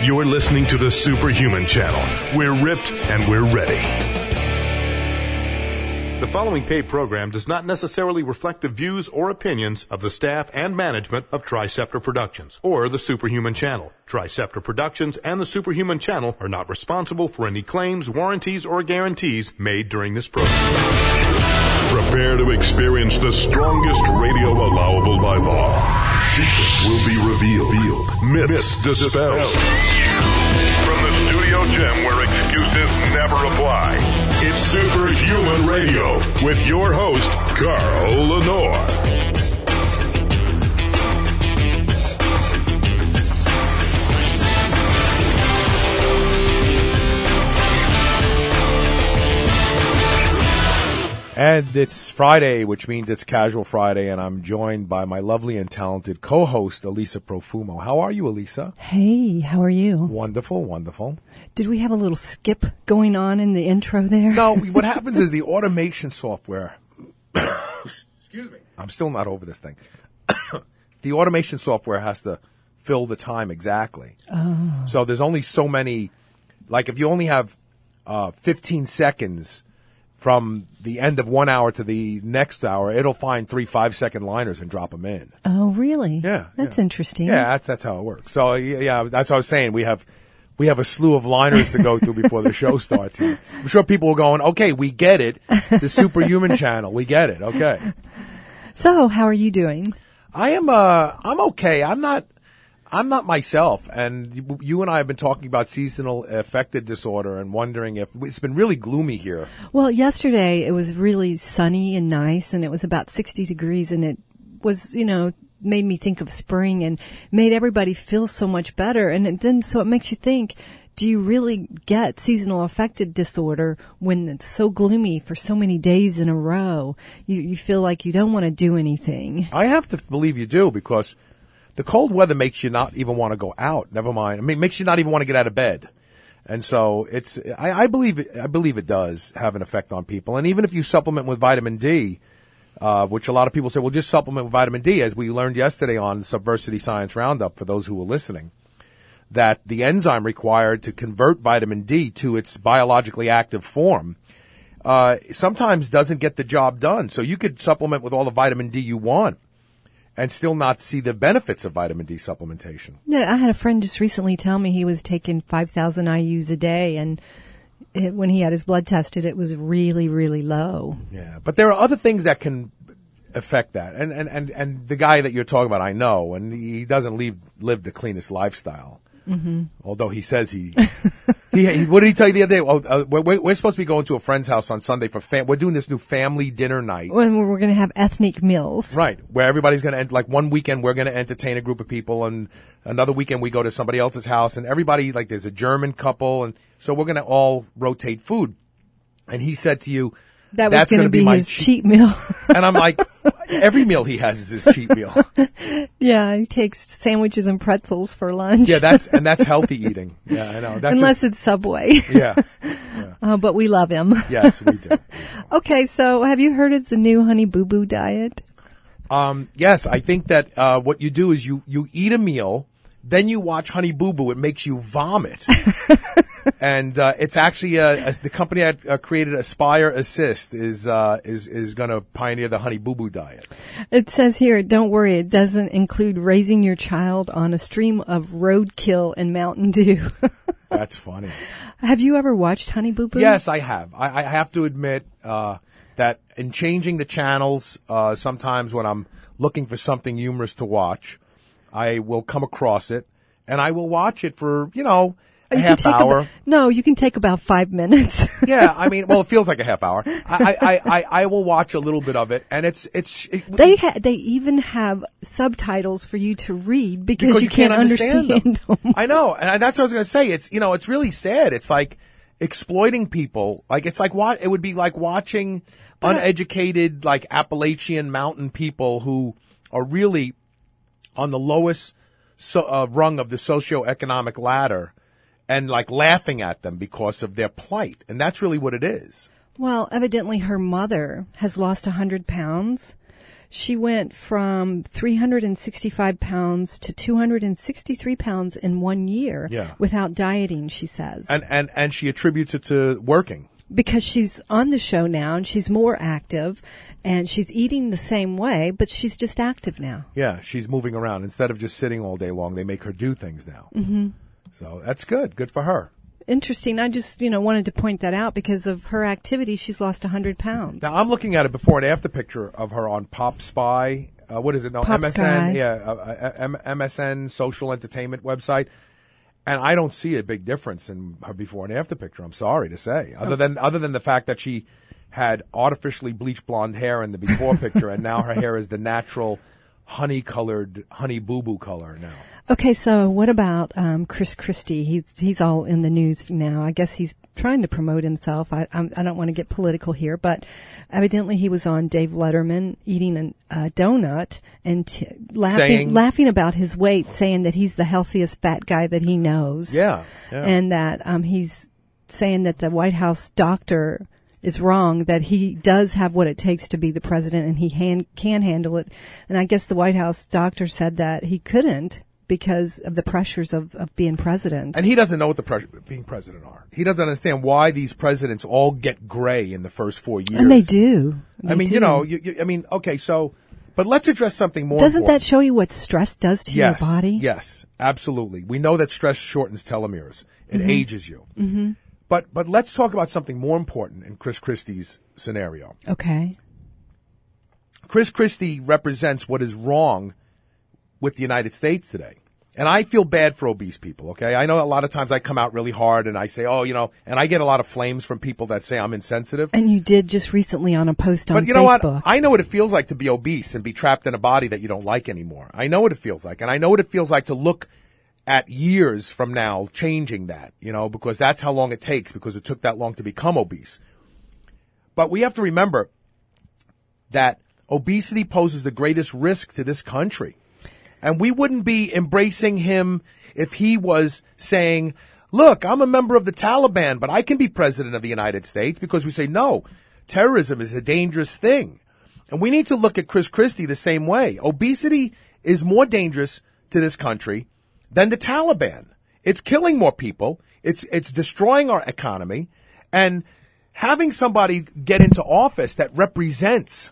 You're listening to the Superhuman Channel. We're ripped and we're ready. The following paid program does not necessarily reflect the views or opinions of the staff and management of Triceptor Productions or the Superhuman Channel. Triceptor Productions and the Superhuman Channel are not responsible for any claims, warranties, or guarantees made during this program. Prepare to experience the strongest radio allowable by law. Secrets will be revealed. Myths dispelled. From the studio gym where excuses never apply, it's Superhuman Radio with your host, Carl Lenore. And it's Friday, which means it's Casual Friday, and I'm joined by my lovely and talented co-host, Elisa Profumo. How are you, Elisa? Hey, how are you? Wonderful, wonderful. Did we have a little skip going on in the intro there? No, what happens is the automation software... Excuse me. I'm still not over this thing. The automation software has to fill the time exactly. Oh. So there's only so many... Like, if you only have 15 seconds... From the end of 1 hour to the next hour, it'll find 3 5-second liners and drop them in. Oh, really? Yeah. That's interesting. Yeah, that's how it works. So, yeah, that's what I was saying. We have a slew of liners to go through before the show starts. I'm sure people are going, okay, we get it. The Superhuman Channel, we get it. Okay. So, how are you doing? I'm okay. I'm not myself, and you and I have been talking about seasonal affective disorder and wondering if it's been really gloomy here. Well, yesterday it was really sunny and nice, and it was about 60 degrees, and it was, made me think of spring and made everybody feel so much better. And then, so it makes you think, do you really get seasonal affective disorder when it's so gloomy for so many days in a row? You feel like you don't want to do anything. I have to believe you do, because the cold weather makes you not even want to go out. Never mind. I mean, it makes you not even want to get out of bed. And so I believe it does have an effect on people. And even if you supplement with vitamin D, which a lot of people say, well, just supplement with vitamin D, as we learned yesterday on Subversity Science Roundup, for those who were listening, that the enzyme required to convert vitamin D to its biologically active form, sometimes doesn't get the job done. So you could supplement with all the vitamin D you want and still not see the benefits of vitamin D supplementation. Yeah, I had a friend just recently tell me he was taking 5,000 IUs a day, and when he had his blood tested, it was really, really low. Yeah, but there are other things that can affect that. And the guy that you're talking about, I know, and he doesn't live the cleanest lifestyle. Mm-hmm. Although he says he what did he tell you the other day? Oh, we're supposed to be going to a friend's house on Sunday for we're doing this new family dinner night. When we're going to have ethnic meals. Right. Where everybody's going to, like one weekend we're going to entertain a group of people, and another weekend we go to somebody else's house, and everybody, like there's a German couple, and so we're going to all rotate food. And he said to you, that was going to be his cheat meal. And I'm like, every meal he has is his cheat meal. Yeah, he takes sandwiches and pretzels for lunch. Yeah, that's healthy eating. Yeah, I know. Unless it's Subway. Yeah. But we love him. Yes, we do. Okay, so have you heard of the new Honey Boo Boo diet? Yes, I think that what you do is you eat a meal, then you watch Honey Boo Boo. It makes you vomit. And it's actually the company that created Aspire Assist is going to pioneer the Honey Boo Boo diet. It says here, don't worry, it doesn't include raising your child on a stream of roadkill and Mountain Dew. That's funny. Have you ever watched Honey Boo Boo? Yes, I have. I have to admit that in changing the channels, sometimes when I'm looking for something humorous to watch, I will come across it, and I will watch it for, a half hour. No, you can take about 5 minutes. Yeah, I mean, well, it feels like a half hour. I will watch a little bit of it, and they even have subtitles for you to read because you can't understand them. I know, and that's what I was going to say. It's it's really sad. It's like exploiting people. Like it would be like watching uneducated, like Appalachian mountain people who are really on the lowest rung of the socioeconomic ladder, and like laughing at them because of their plight. And that's really what it is. Well, evidently her mother has lost 100 pounds. she went from 365 pounds to 263 pounds in 1 year without dieting, she says. And she attributes it to working. Because she's on the show now and she's more active and she's eating the same way, but she's just active now. Yeah, she's moving around. Instead of just sitting all day long, they make her do things now. Mm-hmm. So that's good. Good for her. Interesting. I just, wanted to point that out because of her activity. She's lost 100 pounds. Now, I'm looking at a before and after picture of her on Pop Spy. What is it? No, Pop MSN. Sky. Yeah, MSN social entertainment website. And I don't see a big difference in her before and after picture. I'm sorry to say, other than the fact that she had artificially bleached blonde hair in the before picture, and now her hair is the natural honey boo boo color now. Okay, so what about Chris Christie? He's all in the news now. I guess he's trying to promote himself. I don't want to get political here, but evidently he was on Dave Letterman eating a donut and laughing about his weight, saying that he's the healthiest fat guy that he knows. Yeah. And that he's saying that the White House doctor is wrong, that he does have what it takes to be the president and he can handle it. And I guess the White House doctor said that he couldn't, because of the pressures of being president. And he doesn't know what the pressure of being president are. He doesn't understand why these presidents all get gray in the first 4 years. And they do. Okay, so, but let's address something more Doesn't important. that show you what stress does to your body? Yes, absolutely. We know that stress shortens telomeres. It ages you. Mm-hmm. But let's talk about something more important in Chris Christie's scenario. Okay. Chris Christie represents what is wrong with the United States today. And I feel bad for obese people, okay? I know a lot of times I come out really hard and I say, and I get a lot of flames from people that say I'm insensitive. And you did just recently on a post on Facebook. But you know what? I know what it feels like to be obese and be trapped in a body that you don't like anymore. I know what it feels like. And I know what it feels like to look at years from now changing that, because that's how long it takes, because it took that long to become obese. But we have to remember that obesity poses the greatest risk to this country. And we wouldn't be embracing him if he was saying, look, I'm a member of the Taliban, but I can be president of the United States, because we say, no, terrorism is a dangerous thing. And we need to look at Chris Christie the same way. Obesity is more dangerous to this country than the Taliban. It's killing more people. It's destroying our economy. And having somebody get into office that represents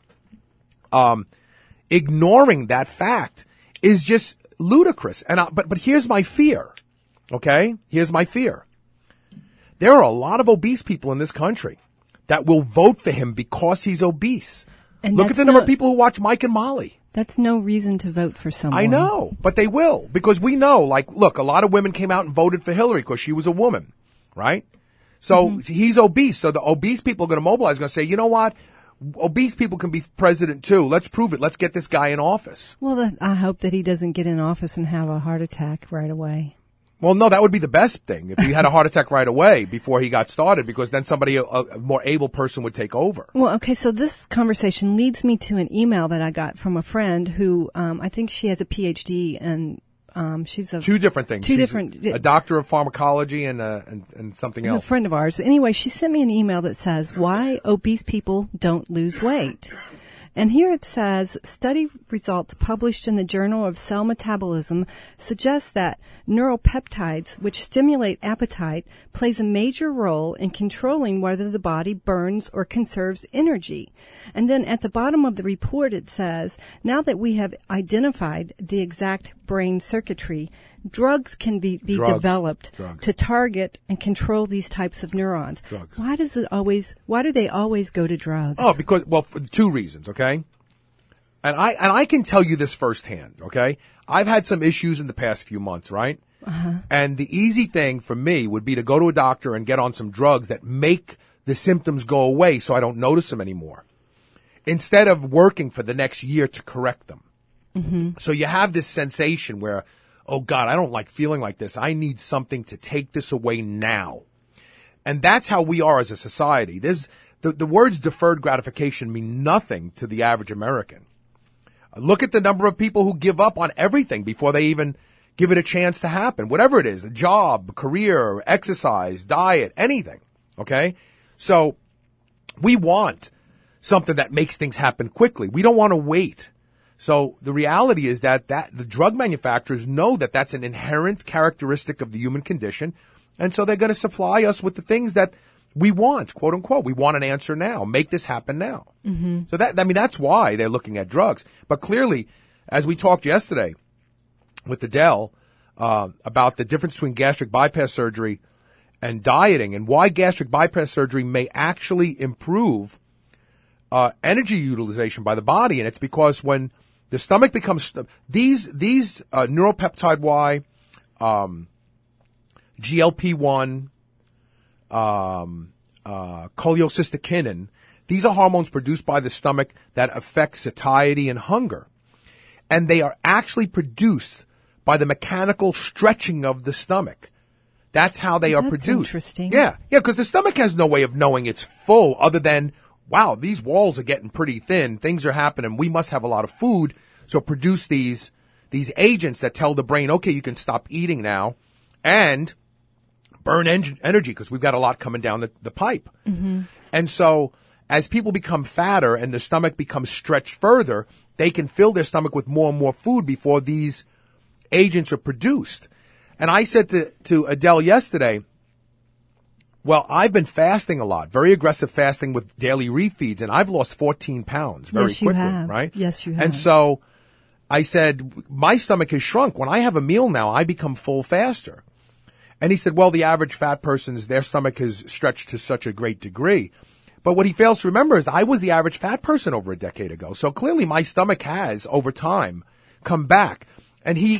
ignoring that fact is just ludicrous. And but here's my fear. Okay? Here's my fear. There are a lot of obese people in this country that will vote for him because he's obese. And look at the number of people who watch Mike and Molly. That's no reason to vote for someone. I know, but they will, because we know, look, a lot of women came out and voted for Hillary because she was a woman, right? So he's obese. So the obese people are going to mobilize, going to say, you know what? Obese people can be president too. Let's prove it. Let's get this guy in office. Well, I hope that he doesn't get in office and have a heart attack right away. Well, no, that would be the best thing if he had a heart attack right away before he got started, because then somebody, a more able person would take over. Well, okay, so this conversation leads me to an email that I got from a friend who, I think she has a PhD, and she's two different things. She's a doctor of pharmacology and something else. A friend of ours. Anyway, she sent me an email that says, why obese people don't lose weight. And here it says, study results published in the Journal of Cell Metabolism suggest that neuropeptides, which stimulate appetite, plays a major role in controlling whether the body burns or conserves energy. And then at the bottom of the report it says, now that we have identified the exact brain circuitry, drugs can be developed to target and control these types of neurons. Drugs. Why do they always go to drugs? Oh, for two reasons, okay? And I can tell you this firsthand, okay? I've had some issues in the past few months, right? Uh-huh. And the easy thing for me would be to go to a doctor and get on some drugs that make the symptoms go away so I don't notice them anymore, instead of working for the next year to correct them. Mm-hmm. So you have this sensation where, oh God, I don't like feeling like this. I need something to take this away now. And that's how we are as a society. The words deferred gratification mean nothing to the average American. Look at the number of people who give up on everything before they even give it a chance to happen. Whatever it is, a job, career, exercise, diet, anything. Okay? So we want something that makes things happen quickly. We don't want to wait. So the reality is that the drug manufacturers know that that's an inherent characteristic of the human condition. And so they're going to supply us with the things that we want, quote unquote. We want an answer now. Make this happen now. Mm-hmm. So that's why they're looking at drugs. But clearly, as we talked yesterday with Adele, about the difference between gastric bypass surgery and dieting and why gastric bypass surgery may actually improve, energy utilization by the body. And it's because when the stomach becomes, these neuropeptide Y, GLP-1, cholecystokinin, these are hormones produced by the stomach that affect satiety and hunger. And they are actually produced by the mechanical stretching of the stomach. That's how they are produced. Interesting. Yeah, because the stomach has no way of knowing it's full other than, wow, these walls are getting pretty thin. Things are happening. We must have a lot of food. So produce these agents that tell the brain, okay, you can stop eating now and burn energy because we've got a lot coming down the pipe. Mm-hmm. And so as people become fatter and the stomach becomes stretched further, they can fill their stomach with more and more food before these agents are produced. And I said to Adele yesterday, well, I've been fasting a lot, very aggressive fasting with daily refeeds, and I've lost 14 pounds very quickly, right? Yes, you have. And so I said, my stomach has shrunk. When I have a meal now, I become full faster. And he said, well, the average fat person's, their stomach is stretched to such a great degree. But what he fails to remember is I was the average fat person over a decade ago. So clearly my stomach has, over time, come back. And he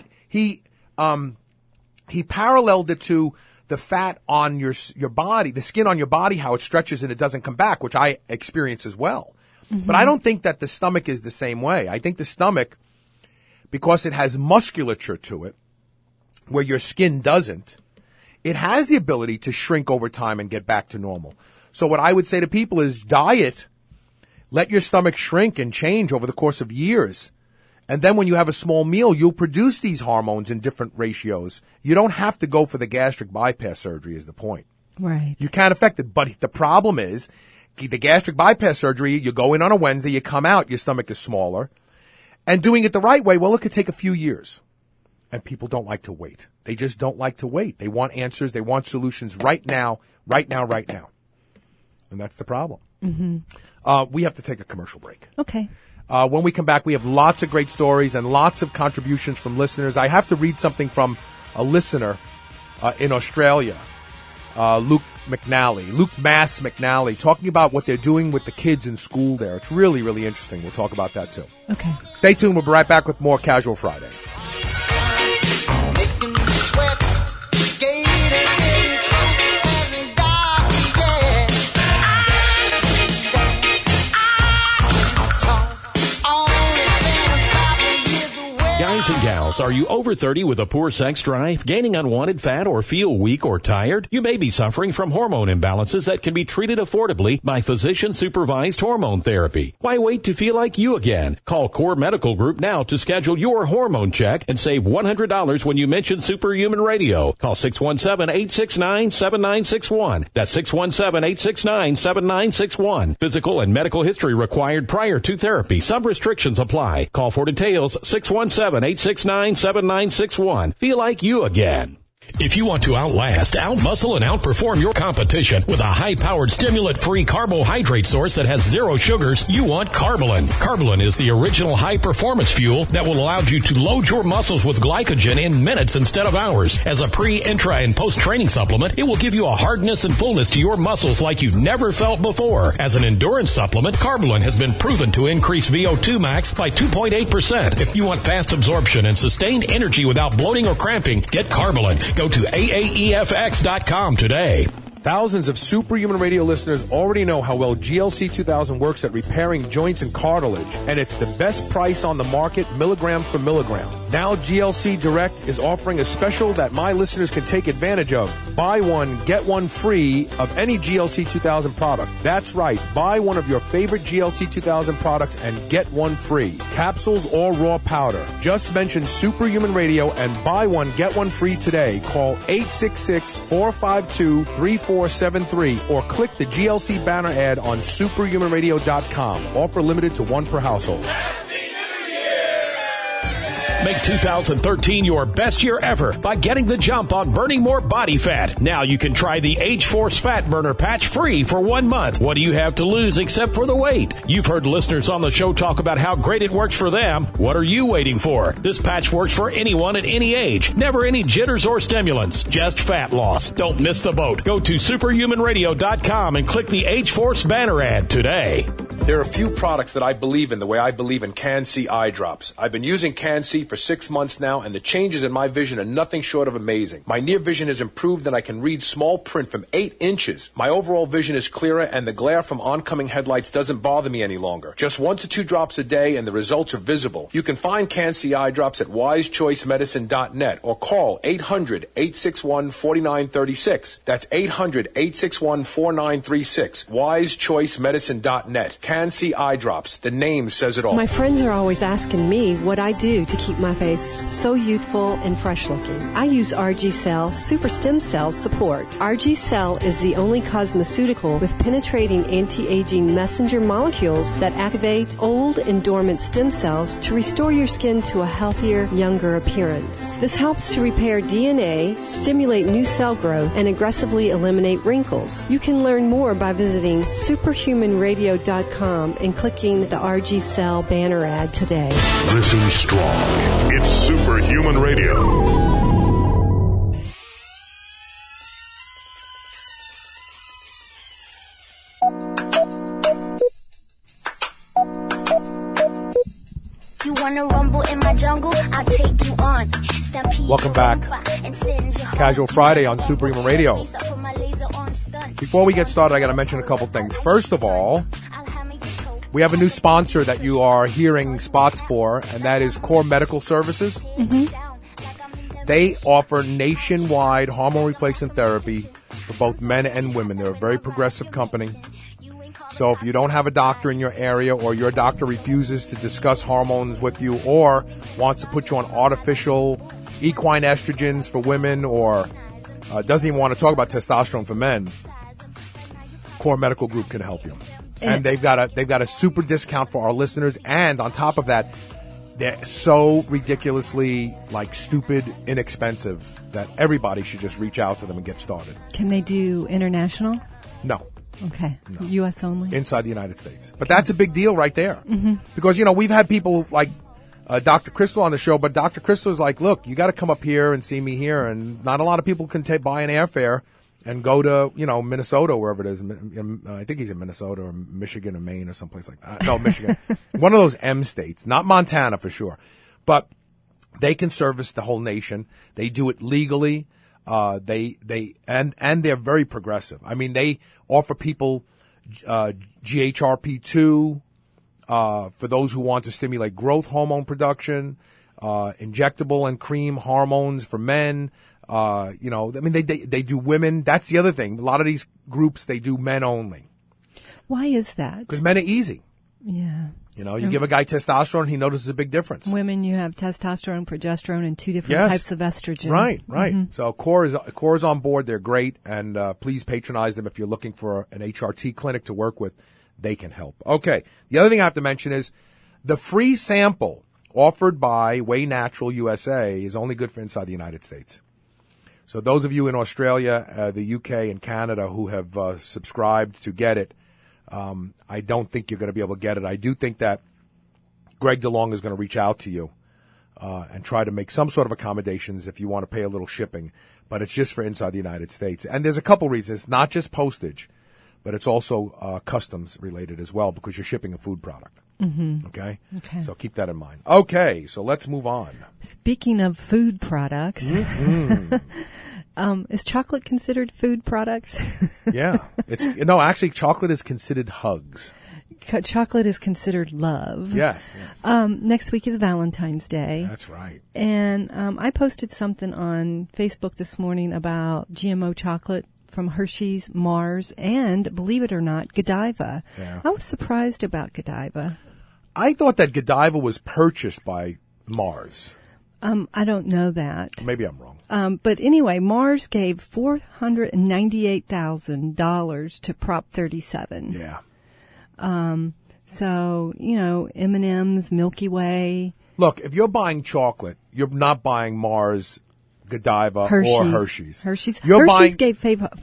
paralleled it to the fat on your body, the skin on your body, how it stretches and it doesn't come back, which I experience as well. Mm-hmm. But I don't think that the stomach is the same way. I think the stomach, because it has musculature to it, where your skin doesn't, it has the ability to shrink over time and get back to normal. So what I would say to people is diet, let your stomach shrink and change over the course of years. And then when you have a small meal, you'll produce these hormones in different ratios. You don't have to go for the gastric bypass surgery is the point. Right. You can't affect it. But the problem is the gastric bypass surgery, you go in on a Wednesday, you come out, your stomach is smaller. And doing it the right way, well, it could take a few years. And people don't like to wait. They just don't like to wait. They want answers. They want solutions right now, right now, right now. And that's the problem. Mm-hmm. We have to take a commercial break. Okay. When we come back, we have lots of great stories and lots of contributions from listeners. I have to read something from a listener in Australia, Luke Mass McNally, talking about what they're doing with the kids in school there. It's really, really interesting. We'll talk about that, too. Okay. Stay tuned. We'll be right back with more Casual Friday. Guys and gals, are you over 30 with a poor sex drive, gaining unwanted fat, or feel weak or tired? You may be suffering from hormone imbalances that can be treated affordably by physician-supervised hormone therapy. Why wait to feel like you again? Call Core Medical Group now to schedule your hormone check and save $100 when you mention Superhuman Radio. Call 617-869-7961. That's 617-869-7961. Physical and medical history required prior to therapy. Some restrictions apply. Call for details, 617-869-7961. Feel like you again. If you want to outlast, outmuscle, and outperform your competition with a high-powered, stimulant-free carbohydrate source that has zero sugars, you want Carbolin. Carbolin is the original high-performance fuel that will allow you to load your muscles with glycogen in minutes instead of hours. As a pre, intra, and post-training supplement, it will give you a hardness and fullness to your muscles like you've never felt before. As an endurance supplement, Carbolin has been proven to increase VO2 max by 2.8%. If you want fast absorption and sustained energy without bloating or cramping, get Carbolin. Go to AAEFX.com today. Thousands of Superhuman Radio listeners already know how well GLC 2000 works at repairing joints and cartilage, and it's the best price on the market, milligram for milligram. Now GLC Direct is offering a special that my listeners can take advantage of. Buy one, get one free of any GLC 2000 product. That's right. Buy one of your favorite GLC 2000 products and get one free. Capsules or raw powder. Just mention Superhuman Radio and buy one, get one free today. Call 866-452-3473 or click the GLC banner ad on superhumanradio.com. Offer limited to one per household. Happy New Year! Make 2013 your best year ever by getting the jump on burning more body fat. Now you can try the H-Force Fat Burner Patch free for 1 month. What do you have to lose except for the weight? You've heard listeners on the show talk about how great it works for them. What are you waiting for? This patch works for anyone at any age. Never any jitters or stimulants. Just fat loss. Don't miss the boat. Go to superhumanradio.com and click the H-Force banner ad today. There are a few products that I believe in the way I believe in Can-C eye drops. I've been using Can-C for 6 months now, and the changes in my vision are nothing short of amazing. My near vision has improved, and I can read small print from 8 inches. My overall vision is clearer, and the glare from oncoming headlights doesn't bother me any longer. Just 1 to 2 drops a day, and the results are visible. You can find Can-C eye drops at wisechoicemedicine.net or call 800-861-4936. That's 800-861-4936. wisechoicemedicine.net. Can-C eye drops. The name says it all. My friends are always asking me what I do to keep my face so youthful and fresh looking. I use RG Cell Super Stem Cell Support. RG Cell is the only cosmeceutical with penetrating anti-aging messenger molecules that activate old and dormant stem cells to restore your skin to a healthier, younger appearance. This helps to repair DNA, stimulate new cell growth, and aggressively eliminate wrinkles. You can learn more by visiting superhumanradio.com and clicking the RG Cell banner ad today. Listen strong. It's Superhuman Radio. You wanna rumble in my jungle? I'll take you on. Welcome back. Casual Friday on Superhuman Radio. Before we get started, I got to mention a couple things. First of all, we have a new sponsor that you are hearing spots for, and that is Core Medical Services. Mm-hmm. They offer nationwide hormone replacement therapy for both men and women. They're a very progressive company. So if you don't have a doctor in your area, or your doctor refuses to discuss hormones with you, or wants to put you on artificial equine estrogens for women, or doesn't even want to talk about testosterone for men, Core Medical Group can help you. And they've got a super discount for our listeners, and on top of that, they're so ridiculously stupid inexpensive that everybody should just reach out to them and get started. Can they do international? No. Okay. No. U.S. only? Inside the United States. But that's a big deal right there. Mm-hmm. Because, we've had people like Dr. Crystal on the show, but Dr. Crystal is like, look, you got to come up here and see me here, and not a lot of people can buy an airfare and go to, Minnesota, wherever it is. I think he's in Minnesota or Michigan or Maine or someplace like that. No, Michigan. One of those M states. Not Montana for sure. But they can service the whole nation. They do it legally. And they're very progressive. I mean, they offer people GHRP2 for those who want to stimulate growth hormone production, injectable and cream hormones for men. They do women. That's the other thing. A lot of these groups, they do men only. Why is that? Because men are easy. Yeah. You give a guy testosterone, he notices a big difference. Women, you have testosterone, progesterone, and 2 different types of estrogen. Right. Mm-hmm. So Core is on board. They're great, and please patronize them if you're looking for an HRT clinic to work with. They can help. Okay. The other thing I have to mention is the free sample offered by Way Natural USA is only good for inside the United States. So those of you in Australia, the UK, and Canada who have subscribed to get it, I don't think you're going to be able to get it. I do think that Greg DeLong is going to reach out to you and try to make some sort of accommodations if you want to pay a little shipping. But it's just for inside the United States. And there's a couple reasons. It's not just postage, but it's also customs related as well, because you're shipping a food product. Mm-hmm. Okay? So keep that in mind. Okay, so let's move on. Speaking of food products, is chocolate considered food products? Yeah. Actually, chocolate is considered hugs. Chocolate is considered love. Yes. Next week is Valentine's Day. That's right. And I posted something on Facebook this morning about GMO chocolate from Hershey's, Mars, and, believe it or not, Godiva. Yeah. I was surprised about Godiva. I thought that Godiva was purchased by Mars. I don't know that. Maybe I'm wrong. But anyway, Mars gave $498,000 to Prop 37. Yeah. So, M&M's, Milky Way, Look, if you're buying chocolate, you're not buying Mars, Godiva, or Hershey's. Hershey's Buying, gave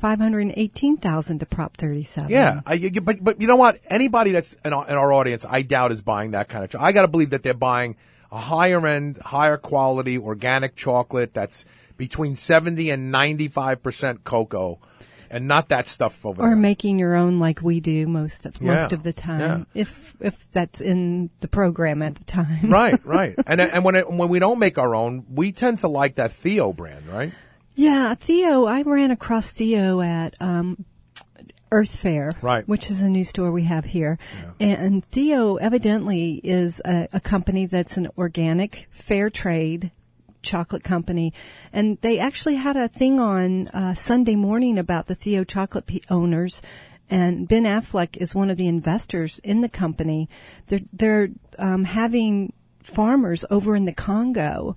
$518,000 to Prop 37. Yeah, but you know what? Anybody that's in our audience, I doubt is buying that kind of chocolate. I got to believe that they're buying a higher end, higher quality organic chocolate that's between 70 and 95% cocoa, and not that stuff over there. Or making your own like we do most of the time, if that's in the program at the time. Right. And when we don't make our own, we tend to like that Theo brand, right? Yeah, Theo. I ran across Theo at Earth Fair, right, which is a new store we have here. Yeah. And Theo evidently is a company that's an organic, fair trade chocolate company, and they actually had a thing on Sunday morning about the Theo chocolate owners, and Ben Affleck is one of the investors in the company. They're having farmers over in the Congo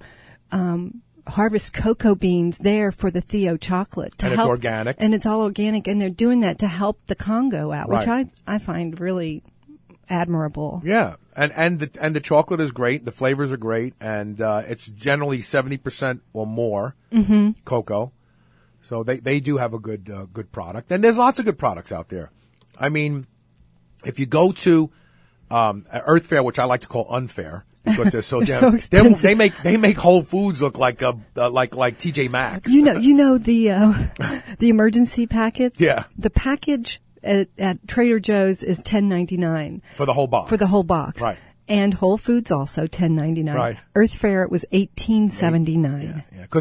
harvest cocoa beans there for the Theo chocolate. And it's organic. And it's all organic, and they're doing that to help the Congo out, which I find really admirable. Yeah. And the chocolate is great. The flavors are great, and it's generally 70% or more cocoa. So they do have a good product, and there's lots of good products out there. I mean, if you go to Earth Fair, which I like to call unfair because they're so damn expensive. They make Whole Foods look like like TJ Maxx. You know the emergency packets. Yeah, the package at Trader Joe's is $10.99 for the whole box. Right. And Whole Foods also $10.99. Right. Earth Fair it was $18.79. Yeah. Because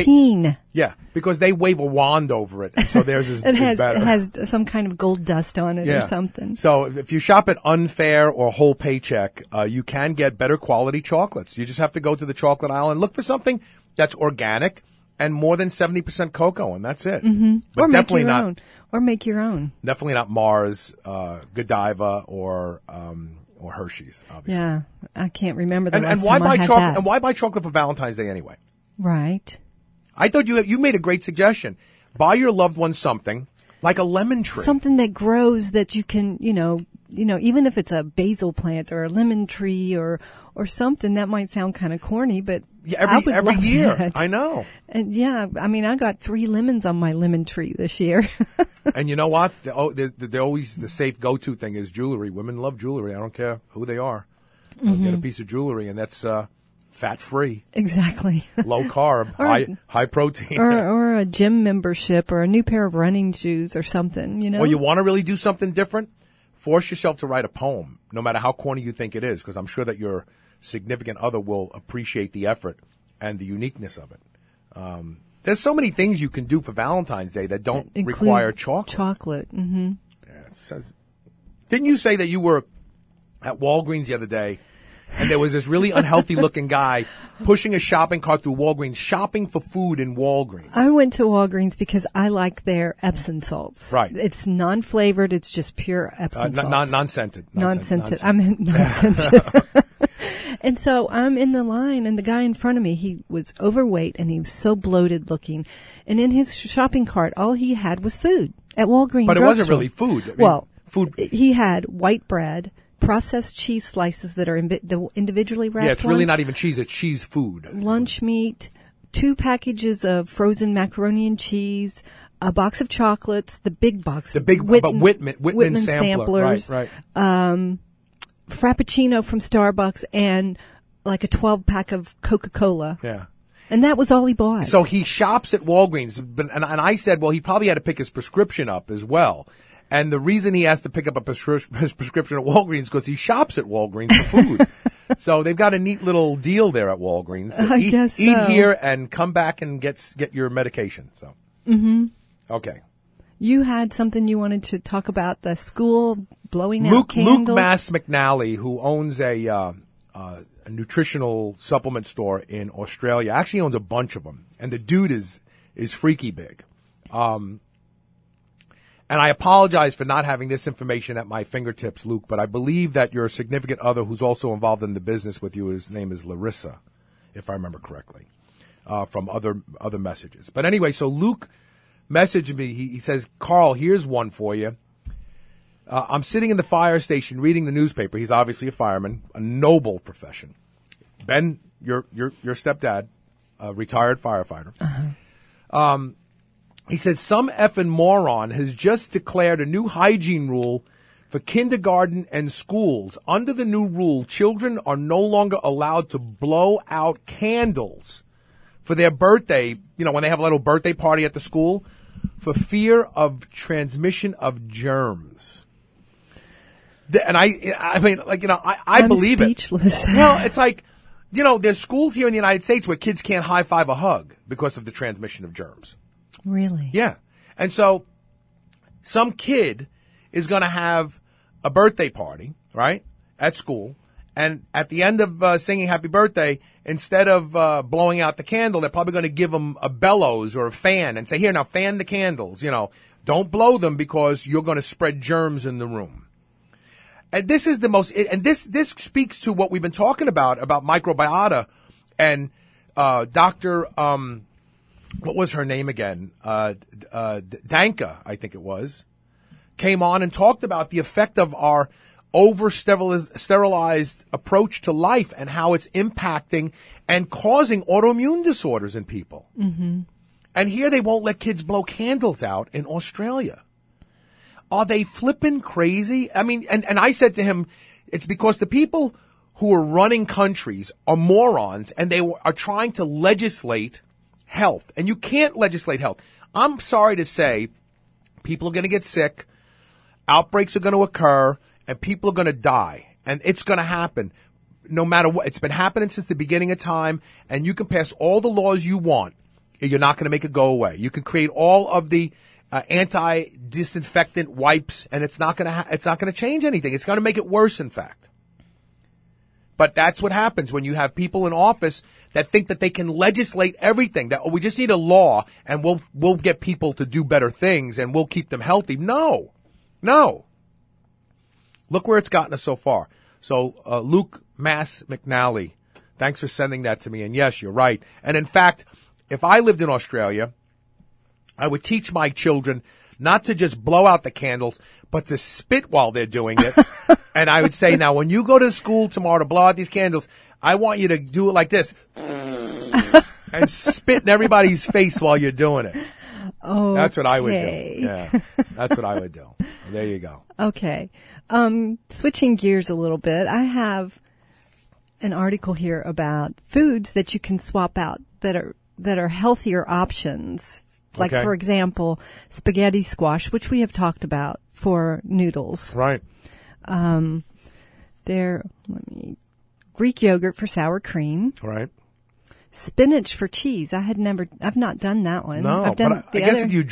because they wave a wand over it, and so theirs is better. It has some kind of gold dust on it or something. So if you shop at Unfair or Whole Paycheck, you can get better quality chocolates. You just have to go to the chocolate aisle and look for something that's organic and more than 70% cocoa, and that's it. Mm-hmm. But or definitely not. Or make your own. Definitely not Mars, Godiva, or Hershey's. Obviously. Yeah, I can't remember the last why time buy I had chocolate? that. And why buy chocolate for Valentine's Day anyway? Right. I thought you made a great suggestion. Buy your loved one something like a lemon tree, something that grows that you can, even if it's a basil plant or a lemon tree or something. That might sound kind of corny, but every year. That. I know. And I got 3 lemons on my lemon tree this year. And you know what? They're always the safe go-to thing is jewelry. Women love jewelry. I don't care who they are. They'll get a piece of jewelry, and that's fat-free. Exactly. Low carb, high protein. Or a gym membership or a new pair of running shoes or something, Or you want to really do something different? Force yourself to write a poem, no matter how corny you think it is, because I'm sure that your significant other will appreciate the effort and the uniqueness of it. There's so many things you can do for Valentine's Day that don't require chocolate. Chocolate. Mm-hmm. Yeah, didn't you say that you were at Walgreens the other day, and there was this really unhealthy-looking guy pushing a shopping cart through Walgreens, shopping for food in Walgreens? I went to Walgreens because I like their Epsom salts. Right. It's non-flavored. It's just pure Epsom salts. Non-scented. Non-scented. I meant non-scented. And so I'm in the line, and the guy in front of me, he was overweight, and he was so bloated looking. And in his shopping cart, all he had was food at Walgreens. But it wasn't really food. Food. He had white bread, processed cheese slices that are individually wrapped. Yeah, it's really not even cheese. It's cheese food. Lunch meat, 2 packages of frozen macaroni and cheese, a box of chocolates, the big box. The big Whitman samplers. Right. Frappuccino from Starbucks, and like a 12-pack of Coca-Cola. Yeah. And that was all he bought. So he shops at Walgreens, and I said, well, he probably had to pick his prescription up as well. And the reason he has to pick up his prescription at Walgreens is because he shops at Walgreens for food. So they've got a neat little deal there at Walgreens. So guess so. Eat here and come back and get your medication. So. Mm-hmm. Okay. You had something you wanted to talk about, the school blowing out candles. Luke Mass McNally, who owns a nutritional supplement store in Australia, actually owns a bunch of them, and the dude is freaky big. And I apologize for not having this information at my fingertips, Luke, but I believe that your significant other, who's also involved in the business with you, his name is Larissa, if I remember correctly, from other messages. But anyway, so Luke messaged me. He says, Carl, here's one for you. I'm sitting in the fire station reading the newspaper. He's obviously a fireman, a noble profession. Ben, your stepdad, retired firefighter. He said some effing moron has just declared a new hygiene rule for kindergarten and schools. Under the new rule, children are no longer allowed to blow out candles for their birthday, when they have a little birthday party at the school, for fear of transmission of germs. And I believe speechless. it. Well, it's like, there's schools here in the United States where kids can't high five a hug because of the transmission of germs. Really? Yeah. And so some kid is going to have a birthday party, right, at school. And at the end of singing happy birthday, instead of blowing out the candle, they're probably going to give them a bellows or a fan and say, here, now fan the candles. Don't blow them because you're going to spread germs in the room. And this is the most, and this speaks to what we've been talking about microbiota and Dr. What was her name again? Danka, I think it was, came on and talked about the effect of our over-sterilized approach to life and how it's impacting and causing autoimmune disorders in people. Mm-hmm. And here they won't let kids blow candles out in Australia. Are they flipping crazy? I mean, and I said to him, it's because the people who are running countries are morons and they are trying to legislate health. And you can't legislate health. I'm sorry to say, people are going to get sick, outbreaks are going to occur, and people are going to die. And it's going to happen no matter what. It's been happening since the beginning of time, and you can pass all the laws you want. You're not going to make it go away. You can create all of the anti-disinfectant wipes, and it's not going to change anything. It's going to make it worse, in fact. But that's what happens when you have people in office that think that they can legislate everything. That we just need a law and we'll get people to do better things and we'll keep them healthy. No. Look where it's gotten us so far. So Luke Mass McNally, thanks for sending that to me. And yes, you're right. And in fact, if I lived in Australia, I would teach my children not to just blow out the candles, but to spit while they're doing it. And I would say, now, when you go to school tomorrow to blow out these candles, I want you to do it like this and spit in everybody's face while you're doing it. Oh, that's what I would do. Yeah, that's what I would do. There you go. Okay. Switching gears a little bit, I have an article here about foods that you can swap out that are healthier options. Like, Okay. for example, spaghetti squash, which we have talked about for noodles. Right. Greek yogurt for sour cream. Right. Spinach for cheese. I've not done that one. No, I've done but I guess if you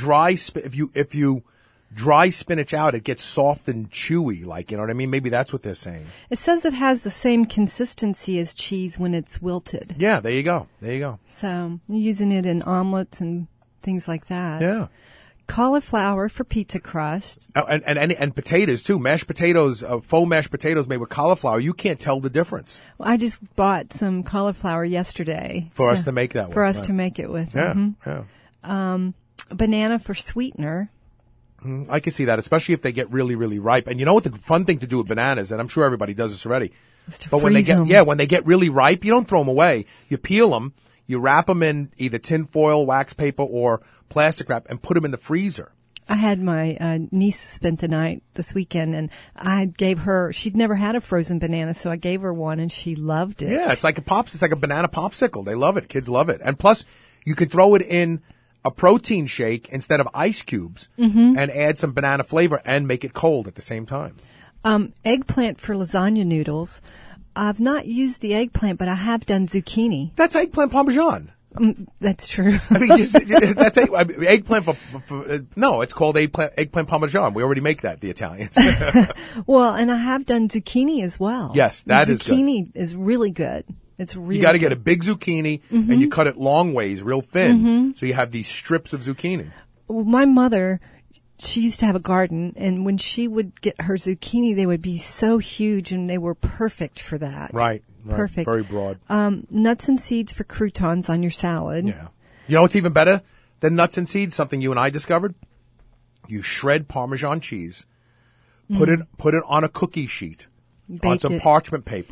dry spinach out, it gets soft and chewy. Like, you know what I mean? Maybe that's what they're saying. It says it has the same consistency as cheese when it's wilted. Yeah, there you go. So you're using it in omelets and things like that. Yeah. Cauliflower for pizza crust. Oh, and potatoes too. Mashed potatoes, faux mashed potatoes made with cauliflower. You can't tell the difference. Well, I just bought some cauliflower yesterday. For us to make that with. For us right. to make it with. Yeah, mm-hmm. yeah. Banana for sweetener. I can see that, especially if they get really, really ripe. And you know what the fun thing to do with bananas, and I'm sure everybody does this already. Is to But when they freeze get, them. when they get really ripe, you don't throw them away. You peel them, you wrap them in either tin foil, wax paper, or plastic wrap, and put them in the freezer. I had my niece spent the night this weekend, and I gave her. She'd never had a frozen banana, so I gave her one, and she loved it. Yeah, it's like it's like a banana popsicle. They love it. Kids love it. And plus, you can throw it in a protein shake instead of ice cubes, and add some banana flavor and make it cold at the same time. Eggplant for lasagna noodles. I've not used the eggplant, but I have done zucchini. That's eggplant parmesan. That's true. I mean, that's eggplant no, it's called eggplant parmesan. We already make that, the Italians. Well, and I have done zucchini as well. Yes, that is good. Zucchini is really good. It's really You got to good. get a big zucchini and you cut it long ways, real thin, so you have these strips of zucchini. Well, my mother, she used to have a garden, and when she would get her zucchini, they would be so huge, and they were perfect for that. Right. Perfect. Very broad. Nuts and seeds for croutons on your salad. Yeah. You know what's even better than nuts and seeds? Something you and I discovered. You shred Parmesan cheese, put it on a cookie sheet, on Bake some it. parchment paper,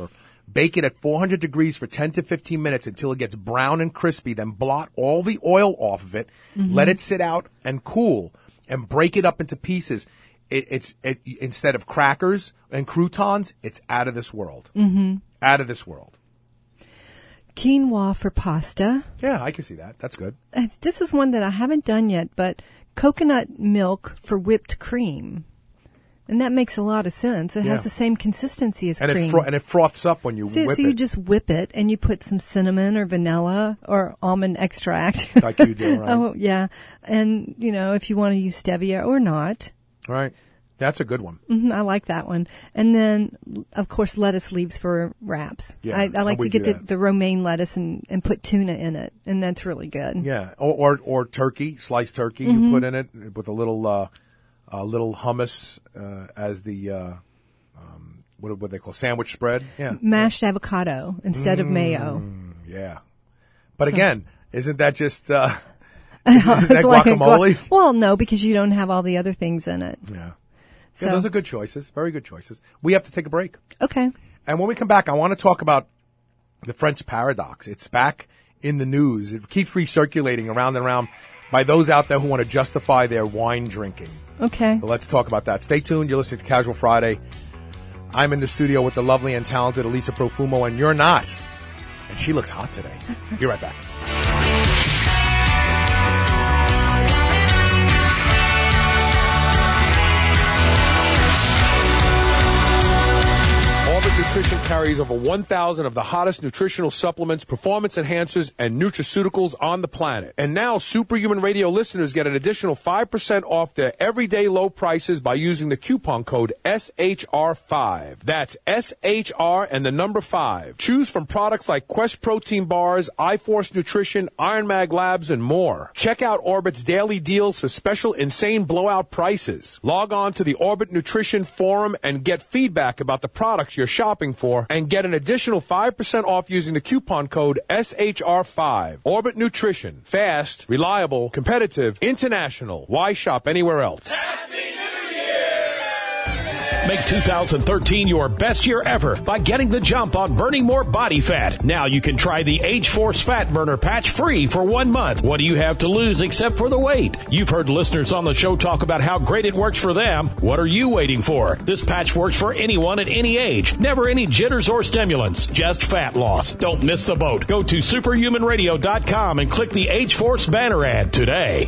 Bake it at 400 degrees for 10 to 15 minutes until it gets brown and crispy. Then blot all the oil off of it. Mm-hmm. Let it sit out and cool, and break it up into pieces. It's instead of crackers and croutons, it's out of this world. Mm-hmm. Out of this world. Quinoa for pasta. Yeah, I can see that. That's good. This is one that I haven't done yet, but coconut milk for whipped cream. And that makes a lot of sense. It has the same consistency as cream. And it froths up when you whip it. So you just whip it, and you put some cinnamon or vanilla or almond extract. Like you do, right? Oh, yeah. And, if you want to use stevia or not. Right. That's a good one. Mm-hmm, I like that one. And then, of course, lettuce leaves for wraps. Yeah, I like to get the romaine lettuce and put tuna in it, and that's really good. Yeah. Or turkey, sliced turkey you put in it with a little hummus as the what they call sandwich spread. Yeah. Mashed avocado instead of mayo. Yeah. But again, isn't that just isn't that guacamole? Well, no, because you don't have all the other things in it. Yeah. So. Yeah, those are good choices. Very good choices. We have to take a break. Okay. And when we come back, I want to talk about the French paradox. It's back in the news. It keeps recirculating around and around by those out there who want to justify their wine drinking. Okay. So let's talk about that. Stay tuned. You're listening to Casual Friday. I'm in the studio with the lovely and talented Elisa Profumo, and you're not. And she looks hot today. Be right back. Orbit Nutrition carries over 1,000 of the hottest nutritional supplements, performance enhancers, and nutraceuticals on the planet. And now Superhuman Radio listeners get an additional 5% off their everyday low prices by using the coupon code SHR5. That's SHR and the number 5. Choose from products like Quest Protein Bars, iForce Nutrition, Iron Mag Labs, and more. Check out Orbit's daily deals for special insane blowout prices. Log on to the Orbit Nutrition Forum and get feedback about the products you're shopping for, and get an additional 5% off using the coupon code SHR5. Orbit Nutrition. Fast, reliable, competitive, international. Why shop anywhere else? Happy New Year! Make 2013 your best year ever by getting the jump on burning more body fat. Now you can try the Age-Force Fat Burner Patch free for 1 month. What do you have to lose except for the weight? You've heard listeners on the show talk about how great it works for them. What are you waiting for? This patch works for anyone at any age. Never any jitters or stimulants. Just fat loss. Don't miss the boat. Go to superhumanradio.com and click the Age-Force banner ad today.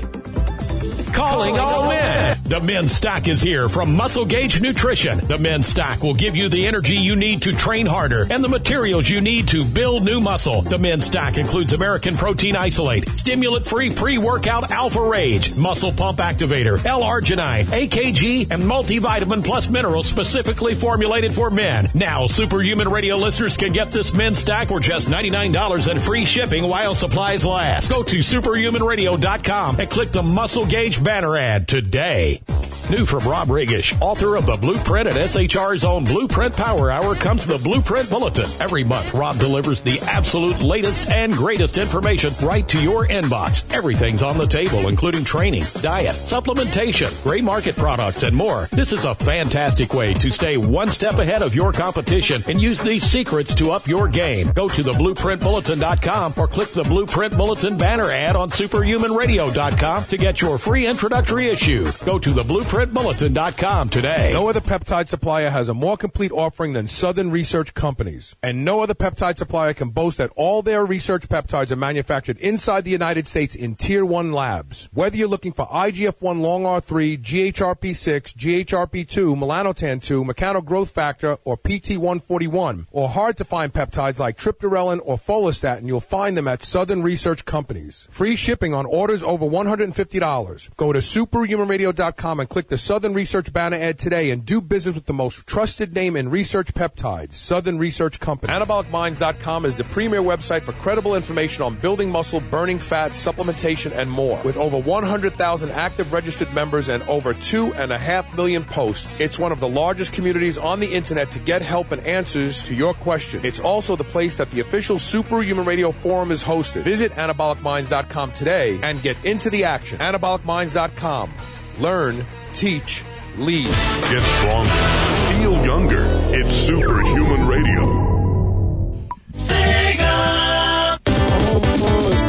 Calling all men. The men's stock is here from Muscle Gauge Nutrition. The men's stock will give you the energy you need to train harder and the materials you need to build new muscle. The men's stock includes American Protein Isolate, stimulant-free pre-workout Alpha Rage, Muscle Pump Activator, L-Arginine, AKG, and multivitamin plus minerals specifically formulated for men. Now, Superhuman Radio listeners can get this men's stock for just $99 and free shipping while supplies last. Go to superhumanradio.com and click the Muscle Gauge banner ad today. New from Rob Regish, author of The Blueprint and SHR's own Blueprint Power Hour, comes the Blueprint Bulletin. Every month, Rob delivers the absolute latest and greatest information right to your inbox. Everything's on the table, including training, diet, supplementation, gray market products, and more. This is a fantastic way to stay one step ahead of your competition and use these secrets to up your game. Go to theblueprintbulletin.com or click the Blueprint Bulletin banner ad on superhumanradio.com to get your free introductory issue. Go to theblueprintbulletin.com today. No other peptide supplier has a more complete offering than Southern Research Companies. And no other peptide supplier can boast that all their research peptides are manufactured inside the United States in Tier 1 labs. Whether you're looking for IGF-1 Long R3, GHRP6, GHRP2, melanotan-2, mechano growth factor, or PT141, or hard-to-find peptides like triptorelin or follistatin, you'll find them at Southern Research Companies. Free shipping on orders over $150. Go to superhumanradio.com and click the Southern Research banner ad today and do business with the most trusted name in research peptides, Southern Research Company. AnabolicMinds.com is the premier website for credible information on building muscle, burning fat, supplementation, and more. With over 100,000 active registered members and over 2.5 million posts, it's one of the largest communities on the internet to get help and answers to your questions. It's also the place that the official Superhuman Radio Forum is hosted. Visit AnabolicMinds.com today and get into the action. AnabolicMinds.com. Learn, teach, lead. Get stronger. Feel younger. It's Superhuman Radio.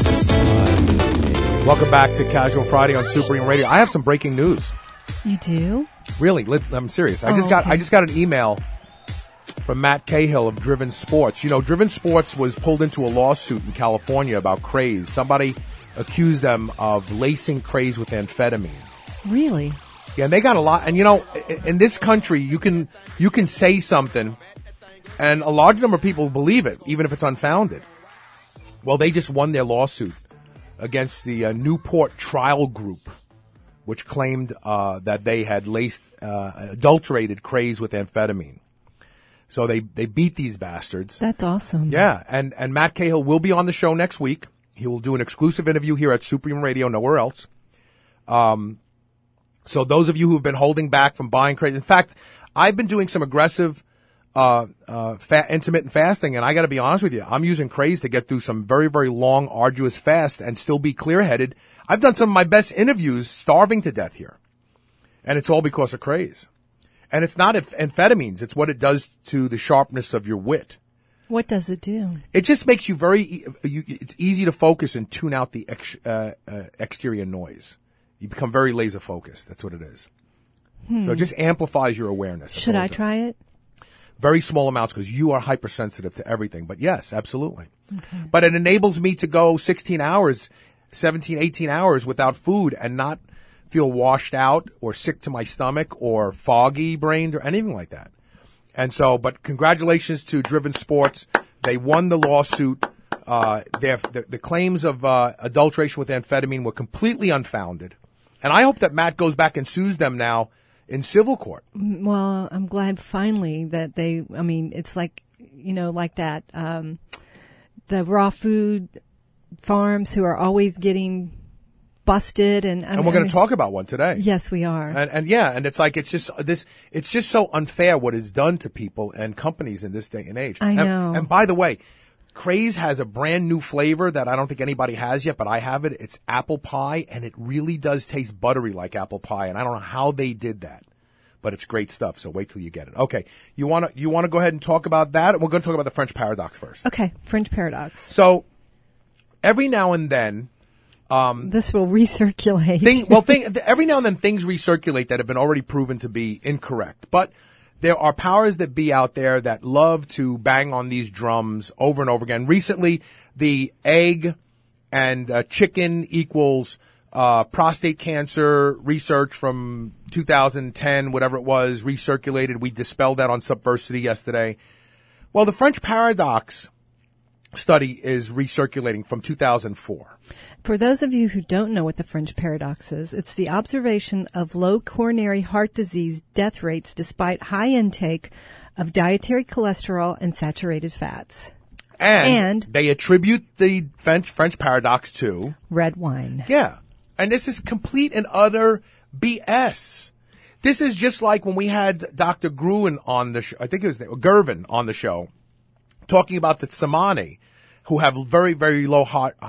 Welcome back to Casual Friday on Super Human Radio. I have some breaking news. You do? Really, I'm serious. I just okay. got an email from Matt Cahill of Driven Sports. You know, Driven Sports was pulled into a lawsuit in California about Craze. Somebody accused them of lacing Craze with amphetamine. Really? Yeah, and they got a lot. And you know, in this country, you can say something, and a large number of people believe it, even if it's unfounded. Well, they just won their lawsuit against the Newport Trial Group, which claimed that they had laced adulterated Craze with amphetamine. So they beat these bastards. That's awesome. Yeah, and Matt Cahill will be on the show next week. He will do an exclusive interview here at Supreme Radio, nowhere else. So those of you who have been holding back from buying Craze, in fact, I've been doing some aggressive intermittent fasting, and I got to be honest with you, I'm using Craze to get through some very, very long, arduous fast and still be clear-headed. I've done some of my best interviews starving to death here, and it's all because of Craze. And it's not amphetamines; it's what it does to the sharpness of your wit. What does it do? It just makes you it's easy to focus and tune out the exterior noise. You become very laser focused. That's what it is. So it just amplifies your awareness. Should I try it? Very small amounts because you are hypersensitive to everything. But yes, absolutely. Okay. But it enables me to go 16 hours, 17, 18 hours without food and not feel washed out or sick to my stomach or foggy brained or anything like that. And so, but congratulations to Driven Sports. They won the lawsuit. The claims of adulteration with amphetamine were completely unfounded. And I hope that Matt goes back and sues them now in civil court. Well, I'm glad finally that it's like, like that, the raw food farms who are always getting busted. And we're going to talk about one today. Yes, we are. And it's like, it's just so unfair what is done to people and companies in this day and age. I know. And by the way, Craze has a brand new flavor that I don't think anybody has yet, but I have it. It's apple pie, and it really does taste buttery like apple pie, and I don't know how they did that, but it's great stuff, so wait till you get it. Okay, you want to go ahead and talk about that? We're going to talk about the French paradox first. Okay, French paradox. So, every now and then... this will recirculate. Every now and then things recirculate that have been already proven to be incorrect, but... There are powers that be out there that love to bang on these drums over and over again. Recently, the egg and chicken equals prostate cancer research from 2010, whatever it was, recirculated. We dispelled that on Subversity yesterday. Well, the French paradox study is recirculating from 2004. For those of you who don't know what the French paradox is, it's the observation of low coronary heart disease death rates despite high intake of dietary cholesterol and saturated fats. And they attribute the French paradox to red wine. Yeah. And this is complete and utter BS. This is just like when we had Dr. Gruen on the show, I think it was Gervin on the show, talking about the Tsamani, who have very, very low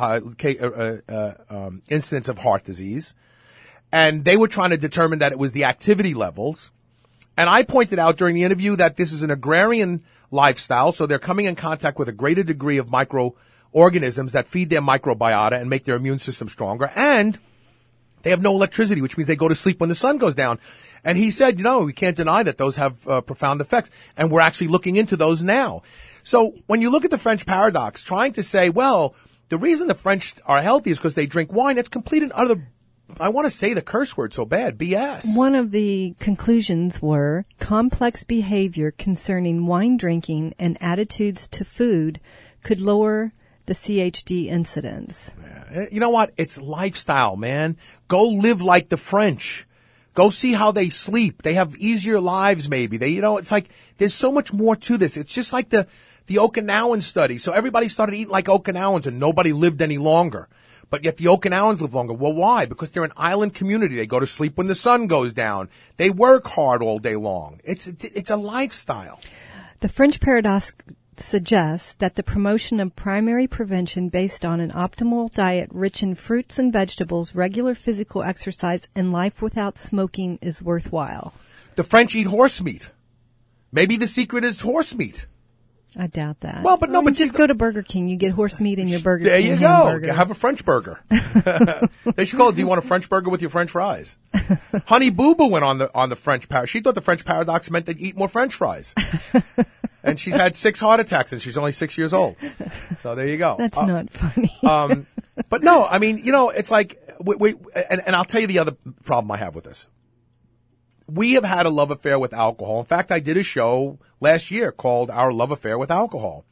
incidence of heart disease. And they were trying to determine that it was the activity levels. And I pointed out during the interview that this is an agrarian lifestyle, so they're coming in contact with a greater degree of microorganisms that feed their microbiota and make their immune system stronger. And they have no electricity, which means they go to sleep when the sun goes down. And he said, we can't deny that those have profound effects. And we're actually looking into those now. So when you look at the French paradox, trying to say, well, the reason the French are healthy is because they drink wine, that's complete and utter, I want to say the curse word so bad, BS. One of the conclusions were complex behavior concerning wine drinking and attitudes to food could lower the CHD incidence. You know what? It's lifestyle, man. Go live like the French. Go see how they sleep. They have easier lives, maybe. It's like there's so much more to this. It's just like the Okinawan study. So everybody started eating like Okinawans and nobody lived any longer. But yet the Okinawans live longer. Well, why? Because they're an island community. They go to sleep when the sun goes down. They work hard all day long. It's a lifestyle. The French paradox suggests that the promotion of primary prevention based on an optimal diet rich in fruits and vegetables, regular physical exercise, and life without smoking is worthwhile. The French eat horse meat. Maybe the secret is horse meat. I doubt that. Well, but no, but just go to Burger King. You get horse meat in your Burger there King you go. hamburger. Have a French burger. They should call it, do you want a French burger with your French fries? Honey Boo Boo went on the French paradox. She thought the French paradox meant to eat more French fries. And she's had 6 heart attacks and she's only 6 years old. So there you go. That's not funny. But no, I mean, it's like, and I'll tell you the other problem I have with this. We have had a love affair with alcohol. In fact, I did a show last year called Our Love Affair with Alcohol.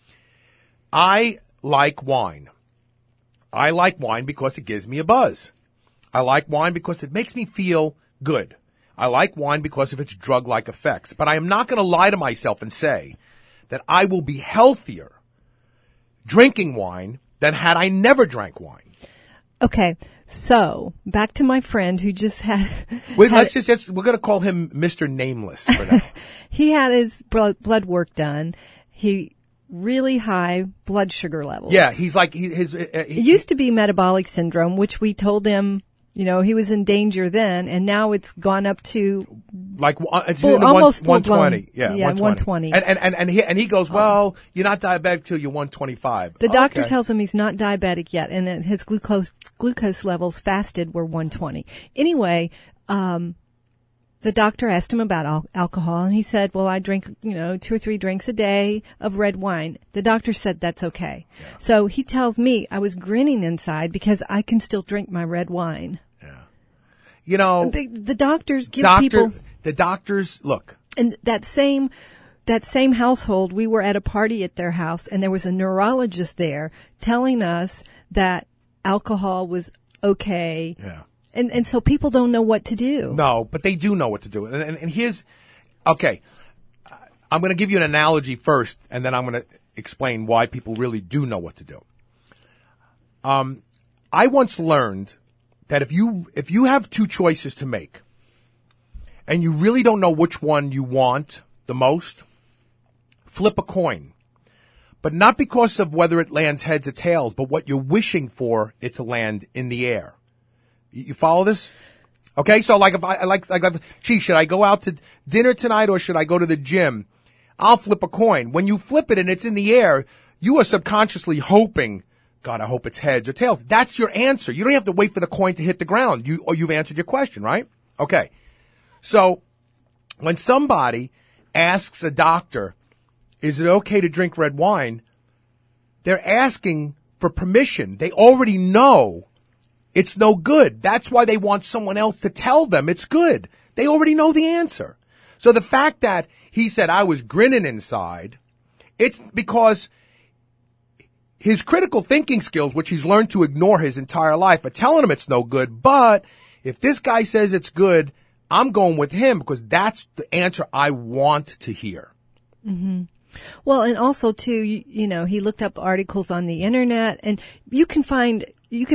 I like wine. I like wine because it gives me a buzz. I like wine because it makes me feel good. I like wine because of its drug-like effects. But I am not going to lie to myself and say that I will be healthier drinking wine than had I never drank wine. Okay. So, back to my friend who just had... We're going to call him Mr. Nameless for now. He had his blood work done. He really high blood sugar levels. Yeah, he's like... It used to be metabolic syndrome, which we told him, he was in danger then, and now it's gone up to... Like, it's almost 120. Yeah, 120. And he goes, well, you're not diabetic till you're 125. The doctor tells him he's not diabetic yet, and his glucose levels fasted were 120. Anyway, the doctor asked him about alcohol, and he said, well, I drink, 2 or 3 drinks a day of red wine. The doctor said that's okay. Yeah. So he tells me I was grinning inside because I can still drink my red wine. Yeah. The doctors give people... The doctors, look. And that same household, we were at a party at their house, and there was a neurologist there telling us that alcohol was okay. Yeah. And so people don't know what to do. No, but they do know what to do. And here's, okay, I'm going to give you an analogy first, and then I'm going to explain why people really do know what to do. I once learned that if you have 2 choices to make, and you really don't know which one you want the most, flip a coin. But not because of whether it lands heads or tails, but what you're wishing for it to land in the air. You follow this? Okay, so like should I go out to dinner tonight or should I go to the gym? I'll flip a coin. When you flip it and it's in the air, you are subconsciously hoping, God, I hope it's heads or tails. That's your answer. You don't have to wait for the coin to hit the ground. You've answered your question, right? Okay. So, when somebody asks a doctor, is it okay to drink red wine? They're asking for permission. They already know it's no good. That's why they want someone else to tell them it's good. They already know the answer. So the fact that he said, I was grinning inside, it's because his critical thinking skills, which he's learned to ignore his entire life, are telling him it's no good. But if this guy says it's good, I'm going with him because that's the answer I want to hear. Mm-hmm. Well, and also too, he looked up articles on the internet, and you can find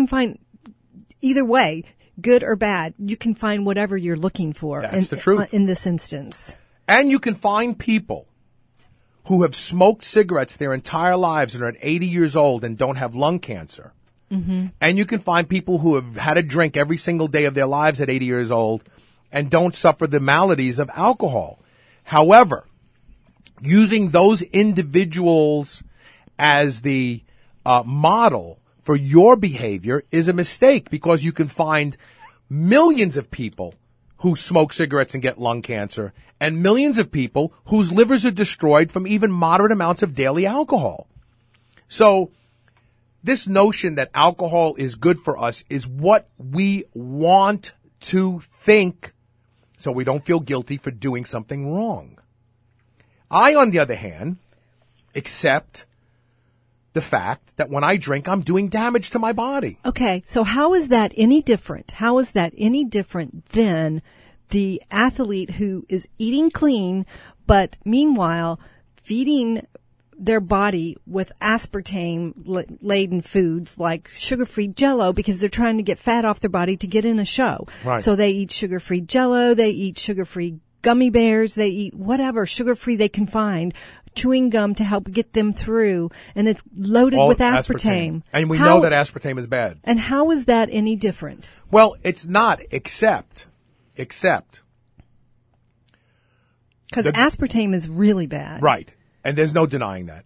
either way, good or bad. You can find whatever you're looking for. That's the truth in this instance. And you can find people who have smoked cigarettes their entire lives and are at 80 years old and don't have lung cancer. Mm-hmm. And you can find people who have had a drink every single day of their lives at 80 years old and don't suffer the maladies of alcohol. However, using those individuals as the model for your behavior is a mistake because you can find millions of people who smoke cigarettes and get lung cancer and millions of people whose livers are destroyed from even moderate amounts of daily alcohol. So this notion that alcohol is good for us is what we want to think so we don't feel guilty for doing something wrong. I, on the other hand, accept the fact that when I drink, I'm doing damage to my body. Okay, so how is that any different? How is that any different than the athlete who is eating clean, but meanwhile feeding their body with aspartame-laden foods like sugar-free Jell-O because they're trying to get fat off their body to get in a show. Right. So they eat sugar-free Jell-O, they eat sugar-free gummy bears, they eat whatever sugar-free they can find, chewing gum to help get them through, and it's loaded with aspartame. And we know that aspartame is bad. And how is that any different? Well, it's not, except. Because aspartame is really bad. Right. And there's no denying that.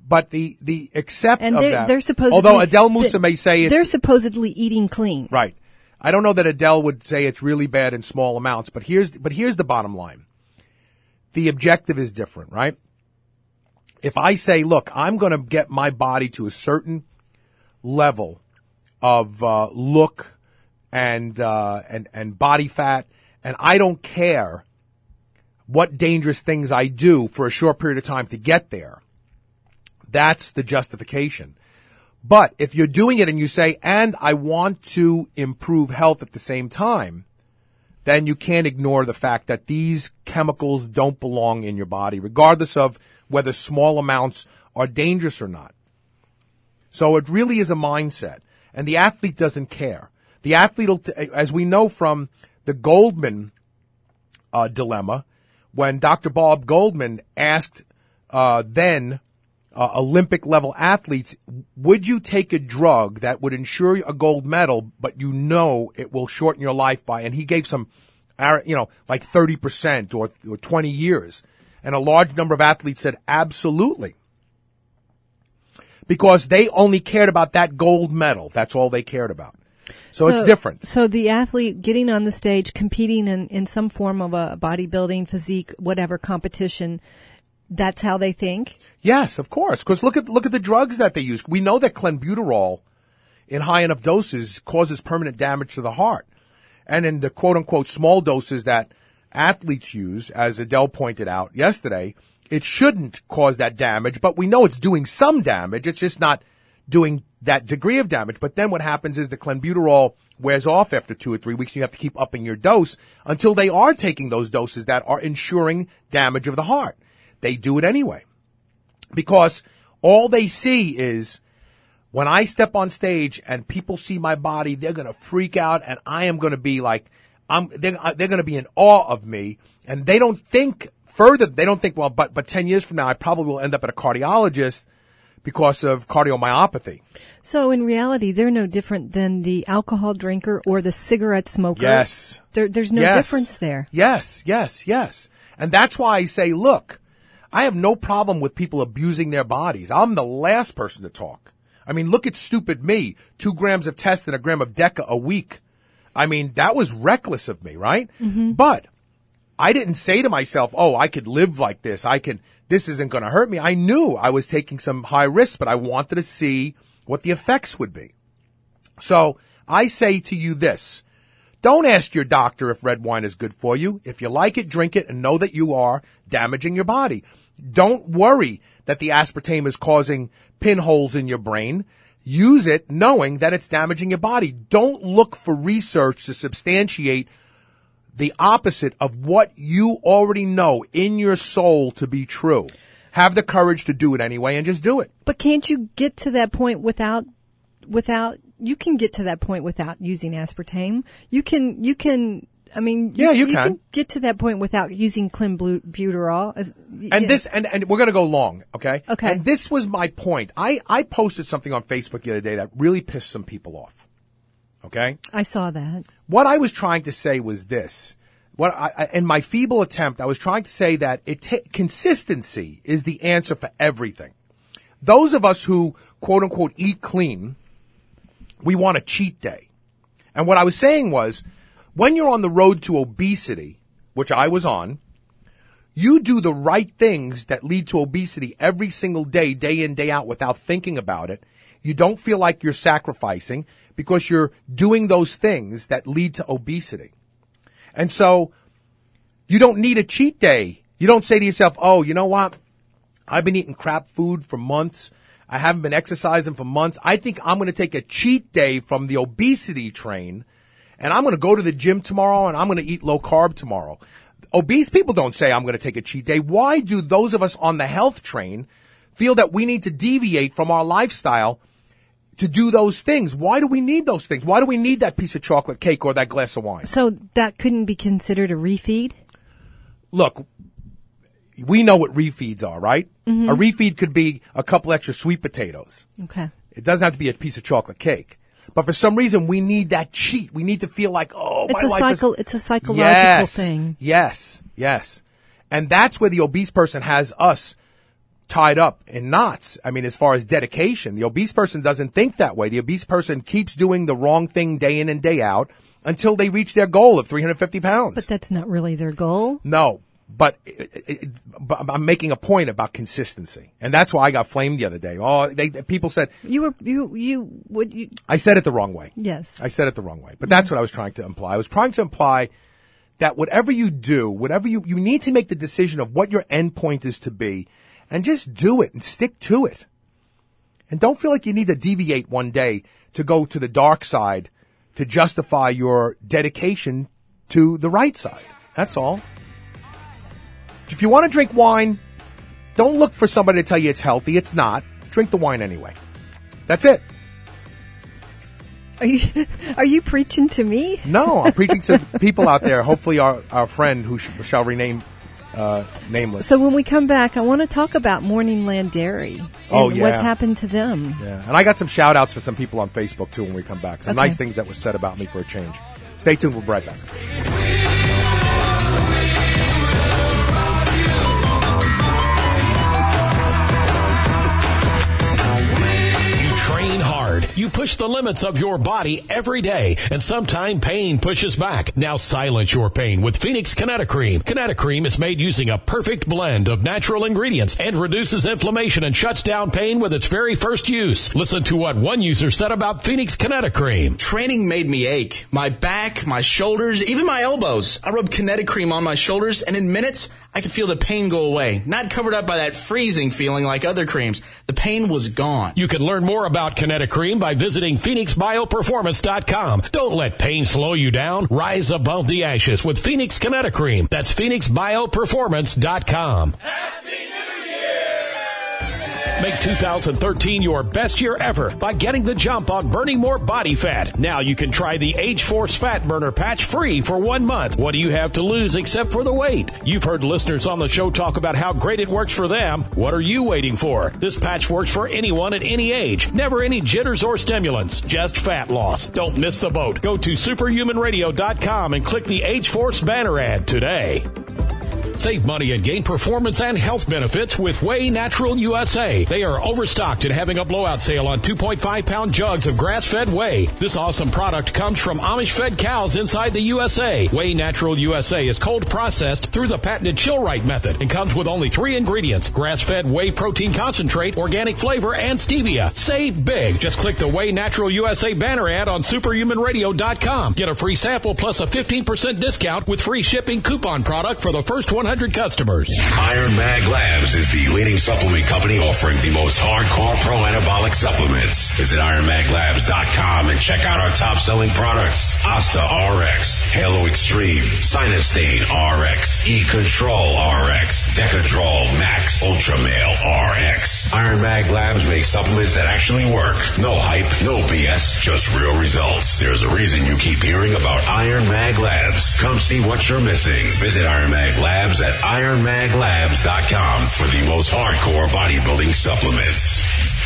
But the accept And of they're that, supposedly, although Adele Musa may say they're it's supposedly eating clean. right. I don't know that Adele would say it's really bad in small amounts, but here's the bottom line. The objective is different, right? If I say, look, I'm going to get my body to a certain level of look and body fat, and I don't care what dangerous things I do for a short period of time to get there, that's the justification. But if you're doing it and you say, and I want to improve health at the same time, then you can't ignore the fact that these chemicals don't belong in your body, regardless of whether small amounts are dangerous or not. So it really is a mindset. And the athlete doesn't care. The athlete, as we know from the Goldman dilemma, when Dr. Bob Goldman asked then Olympic-level athletes, would you take a drug that would ensure a gold medal, but you know it will shorten your life by, and he gave some, like 30% or 20 years. And a large number of athletes said, absolutely. Because they only cared about that gold medal. That's all they cared about. So it's different. So the athlete getting on the stage, competing in some form of a bodybuilding, physique, whatever competition, that's how they think? Yes, of course. Because look at the drugs that they use. We know that clenbuterol in high enough doses causes permanent damage to the heart. And in the quote-unquote small doses that athletes use, as Adele pointed out yesterday, it shouldn't cause that damage, but we know it's doing some damage. It's just not doing that degree of damage. But then what happens is the clenbuterol wears off after 2 or 3 weeks, and you have to keep upping your dose until they are taking those doses that are ensuring damage of the heart. They do it anyway. Because all they see is when I step on stage and people see my body, they're going to freak out, and I am going to be like, they're going to be in awe of me, and they don't think further. They don't think, well, but 10 years from now, I probably will end up at a cardiologist because of cardiomyopathy. So in reality, they're no different than the alcohol drinker or the cigarette smoker. Yes. There's no difference there. Yes. And that's why I say, look, I have no problem with people abusing their bodies. I'm the last person to talk. I mean, look at stupid me. 2 grams of test and a gram of Deca a week. I mean, that was reckless of me, right? Mm-hmm. But I didn't say to myself, oh, I could live like this. This isn't going to hurt me. I knew I was taking some high risks, but I wanted to see what the effects would be. So I say to you this. Don't ask your doctor if red wine is good for you. If you like it, drink it and know that you are damaging your body. Don't worry that the aspartame is causing pinholes in your brain. Use it knowing that it's damaging your body. Don't look for research to substantiate the opposite of what you already know in your soul to be true. Have the courage to do it anyway and just do it. But can't you get to that point without you can get to that point without using aspartame. You can you can get to that point without using clenbuterol. And we're going to go long, okay? Okay. And this was my point. I posted something on Facebook the other day that really pissed some people off. Okay? I saw that. What I was trying to say was this. In my feeble attempt, I was trying to say that consistency is the answer for everything. Those of us who, quote unquote, eat clean, we want a cheat day. And what I was saying was, when you're on the road to obesity, which I was on, you do the right things that lead to obesity every single day, day in, day out, without thinking about it. You don't feel like you're sacrificing because you're doing those things that lead to obesity. And so you don't need a cheat day. You don't say to yourself, oh, you know what? I've been eating crap food for months. I haven't been exercising for months. I think I'm going to take a cheat day from the obesity train, and I'm going to go to the gym tomorrow, and I'm going to eat low carb tomorrow. Obese people don't say I'm going to take a cheat day. Why do those of us on the health train feel that we need to deviate from our lifestyle to do those things? Why do we need those things? Why do we need that piece of chocolate cake or that glass of wine? So that couldn't be considered a refeed? Look, we know what refeeds are, right? Mm-hmm. A refeed could be a couple extra sweet potatoes. Okay. It doesn't have to be a piece of chocolate cake. But for some reason, we need that cheat. We need to feel like, oh, my life is... It's a psychological thing. Yes. And that's where the obese person has us tied up in knots. I mean, as far as dedication, the obese person doesn't think that way. The obese person keeps doing the wrong thing day in and day out until they reach their goal of 350 pounds. But that's not really their goal. No, but I'm making a point about consistency, and that's why I got flamed the other day. People said I said it the wrong way. Yes, I said it the wrong way, but that's what I was trying to imply. I was trying to imply that whatever you do, whatever you need to make the decision of what your end point is to be, and just do it and stick to it, and don't feel like you need to deviate one day to go to the dark side to justify your dedication to the right side. That's all. If you want to drink wine, don't look for somebody to tell you it's healthy. It's not. Drink the wine anyway. That's it. Are you preaching to me? No, I'm preaching to people out there. Hopefully our friend who shall remain nameless. So when we come back, I want to talk about Morningland Dairy and what's happened to them. Yeah, and I got some shout-outs for some people on Facebook, too, when we come back. Some nice things that were said about me for a change. Stay tuned. We'll be right back. Train hard. You push the limits of your body every day, and sometimes pain pushes back. Now silence your pain with Phoenix Kinetocream. Kinetocream is made using a perfect blend of natural ingredients and reduces inflammation and shuts down pain with its very first use. Listen to what one user said about Phoenix Kinetocream. Training made me ache. My back, my shoulders, even my elbows. I rubbed Kinetocream on my shoulders, and in minutes, I could feel the pain go away. Not covered up by that freezing feeling like other creams. The pain was gone. You can learn more about Kinetocream by visiting PhoenixBioPerformance.com. Don't let pain slow you down. Rise above the ashes with Phoenix Kinetocream. That's PhoenixBioPerformance.com. Happy New Year! Make 2013 your best year ever by getting the jump on burning more body fat. Now you can try the Age-Force Fat Burner Patch free for 1 month. What do you have to lose except for the weight? You've heard listeners on the show talk about how great it works for them. What are you waiting for? This patch works for anyone at any age. Never any jitters or stimulants. Just fat loss. Don't miss the boat. Go to superhumanradio.com and click the Age-Force banner ad today. Save money and gain performance and health benefits with Whey Natural USA. They are overstocked and having a blowout sale on 2.5-pound jugs of grass-fed whey. This awesome product comes from Amish-fed cows inside the USA. Whey Natural USA is cold processed through the patented Chill-Right method and comes with only 3 ingredients: grass-fed whey protein concentrate, organic flavor, and stevia. Save big. Just click the Whey Natural USA banner ad on superhumanradio.com. Get a free sample plus a 15% discount with free shipping coupon product for the first 100 customers. Iron Mag Labs is the leading supplement company offering the most hardcore pro-anabolic supplements. Visit IronMagLabs.com and check out our top-selling products: Asta RX, Halo Extreme, Sinustain RX, E-Control RX, Decadrol Max, Ultramale RX. Iron Mag Labs makes supplements that actually work. No hype, no BS, just real results. There's a reason you keep hearing about Iron Mag Labs. Come see what you're missing. Visit Iron Mag Labs at IronMagLabs.com for the most hardcore bodybuilding supplements.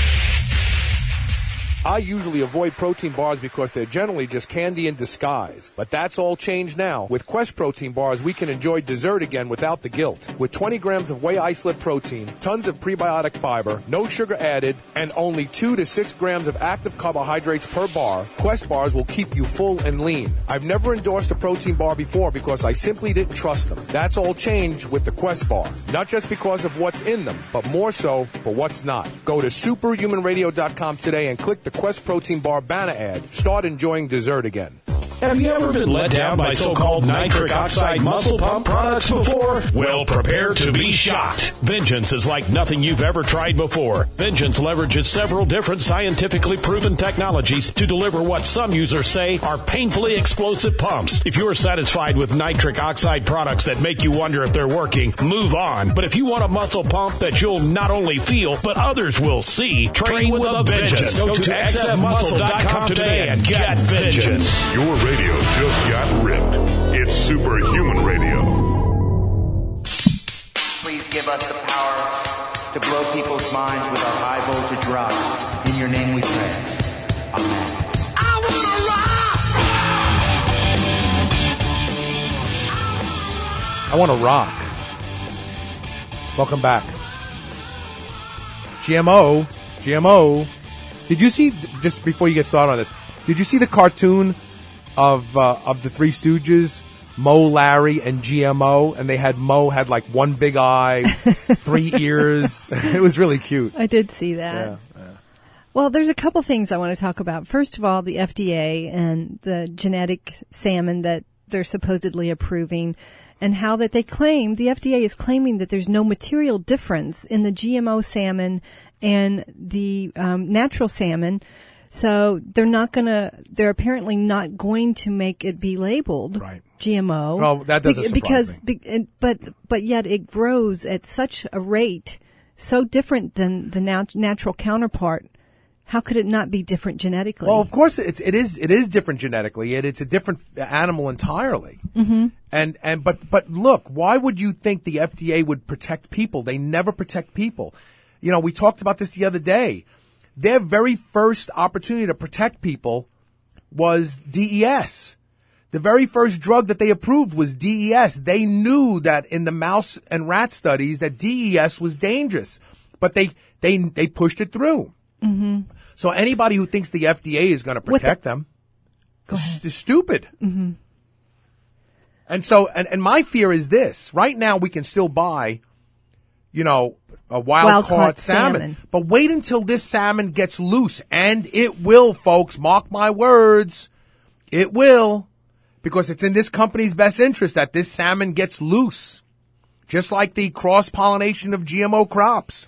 I usually avoid protein bars because they're generally just candy in disguise. But that's all changed now. With Quest protein bars, we can enjoy dessert again without the guilt. With 20 grams of whey isolate protein, tons of prebiotic fiber, no sugar added, and only 2 to 6 grams of active carbohydrates per bar, Quest bars will keep you full and lean. I've never endorsed a protein bar before because I simply didn't trust them. That's all changed with the Quest bar. Not just because of what's in them, but more so for what's not. Go to superhumanradio.com today and click the Quest protein bar banner ad. Start enjoying dessert again. Have you ever been let down by so-called nitric oxide muscle pump products before? Well, prepare to be shocked. Vengeance is like nothing you've ever tried before. Vengeance leverages several different scientifically proven technologies to deliver what some users say are painfully explosive pumps. If you're satisfied with nitric oxide products that make you wonder if they're working, move on. But if you want a muscle pump that you'll not only feel, but others will see, train with a vengeance. Go to xfmuscle.com today and get vengeance. Your radio just got ripped. It's Superhuman Radio. Please give us the power to blow people's minds with our high voltage rock. In your name we pray. Amen. I want to rock. Welcome back. GMO. Did you see, just before you get started on this, did you see the cartoon of the Three Stooges, Moe, Larry, and GMO? And they had Moe had like one big eye, 3 ears. It was really cute. I did see that. Yeah. Well, there's a couple things I want to talk about. First of all, the FDA and the genetic salmon that they're supposedly approving, and how that the FDA is claiming that there's no material difference in the GMO salmon and the natural salmon. So they're apparently not going to make it be labeled GMO. Well, that doesn't surprise me. But yet it grows at such a rate so different than the natural counterpart. How could it not be different genetically? Well, of course it is different genetically. It's a different animal entirely. Mm-hmm. But look, why would you think the FDA would protect people? They never protect people. You know, we talked about this the other day. Their very first opportunity to protect people was DES. The very first drug that they approved was DES. They knew that in the mouse and rat studies that DES was dangerous, but they pushed it through. Mm-hmm. So anybody who thinks the FDA is going to protect them is stupid. Mm-hmm. And so, and my fear is this: right now we can still buy, you know, a wild-caught salmon. But wait until this salmon gets loose, and it will, folks. Mark my words, it will, because it's in this company's best interest that this salmon gets loose, just like the cross-pollination of GMO crops.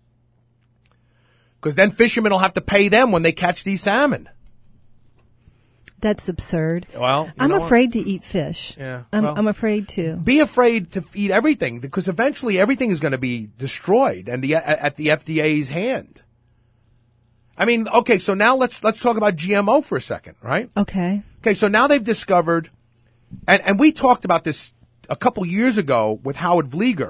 Because then fishermen will have to pay them when they catch these salmon. That's absurd. Well, I'm afraid to eat fish. Yeah, I'm afraid to. Be afraid to eat everything, because eventually everything is going to be destroyed and at the FDA's hand. I mean, okay, so now let's talk about GMO for a second, right? Okay. Okay, so now they've discovered, and we talked about this a couple years ago with Howard Vlieger.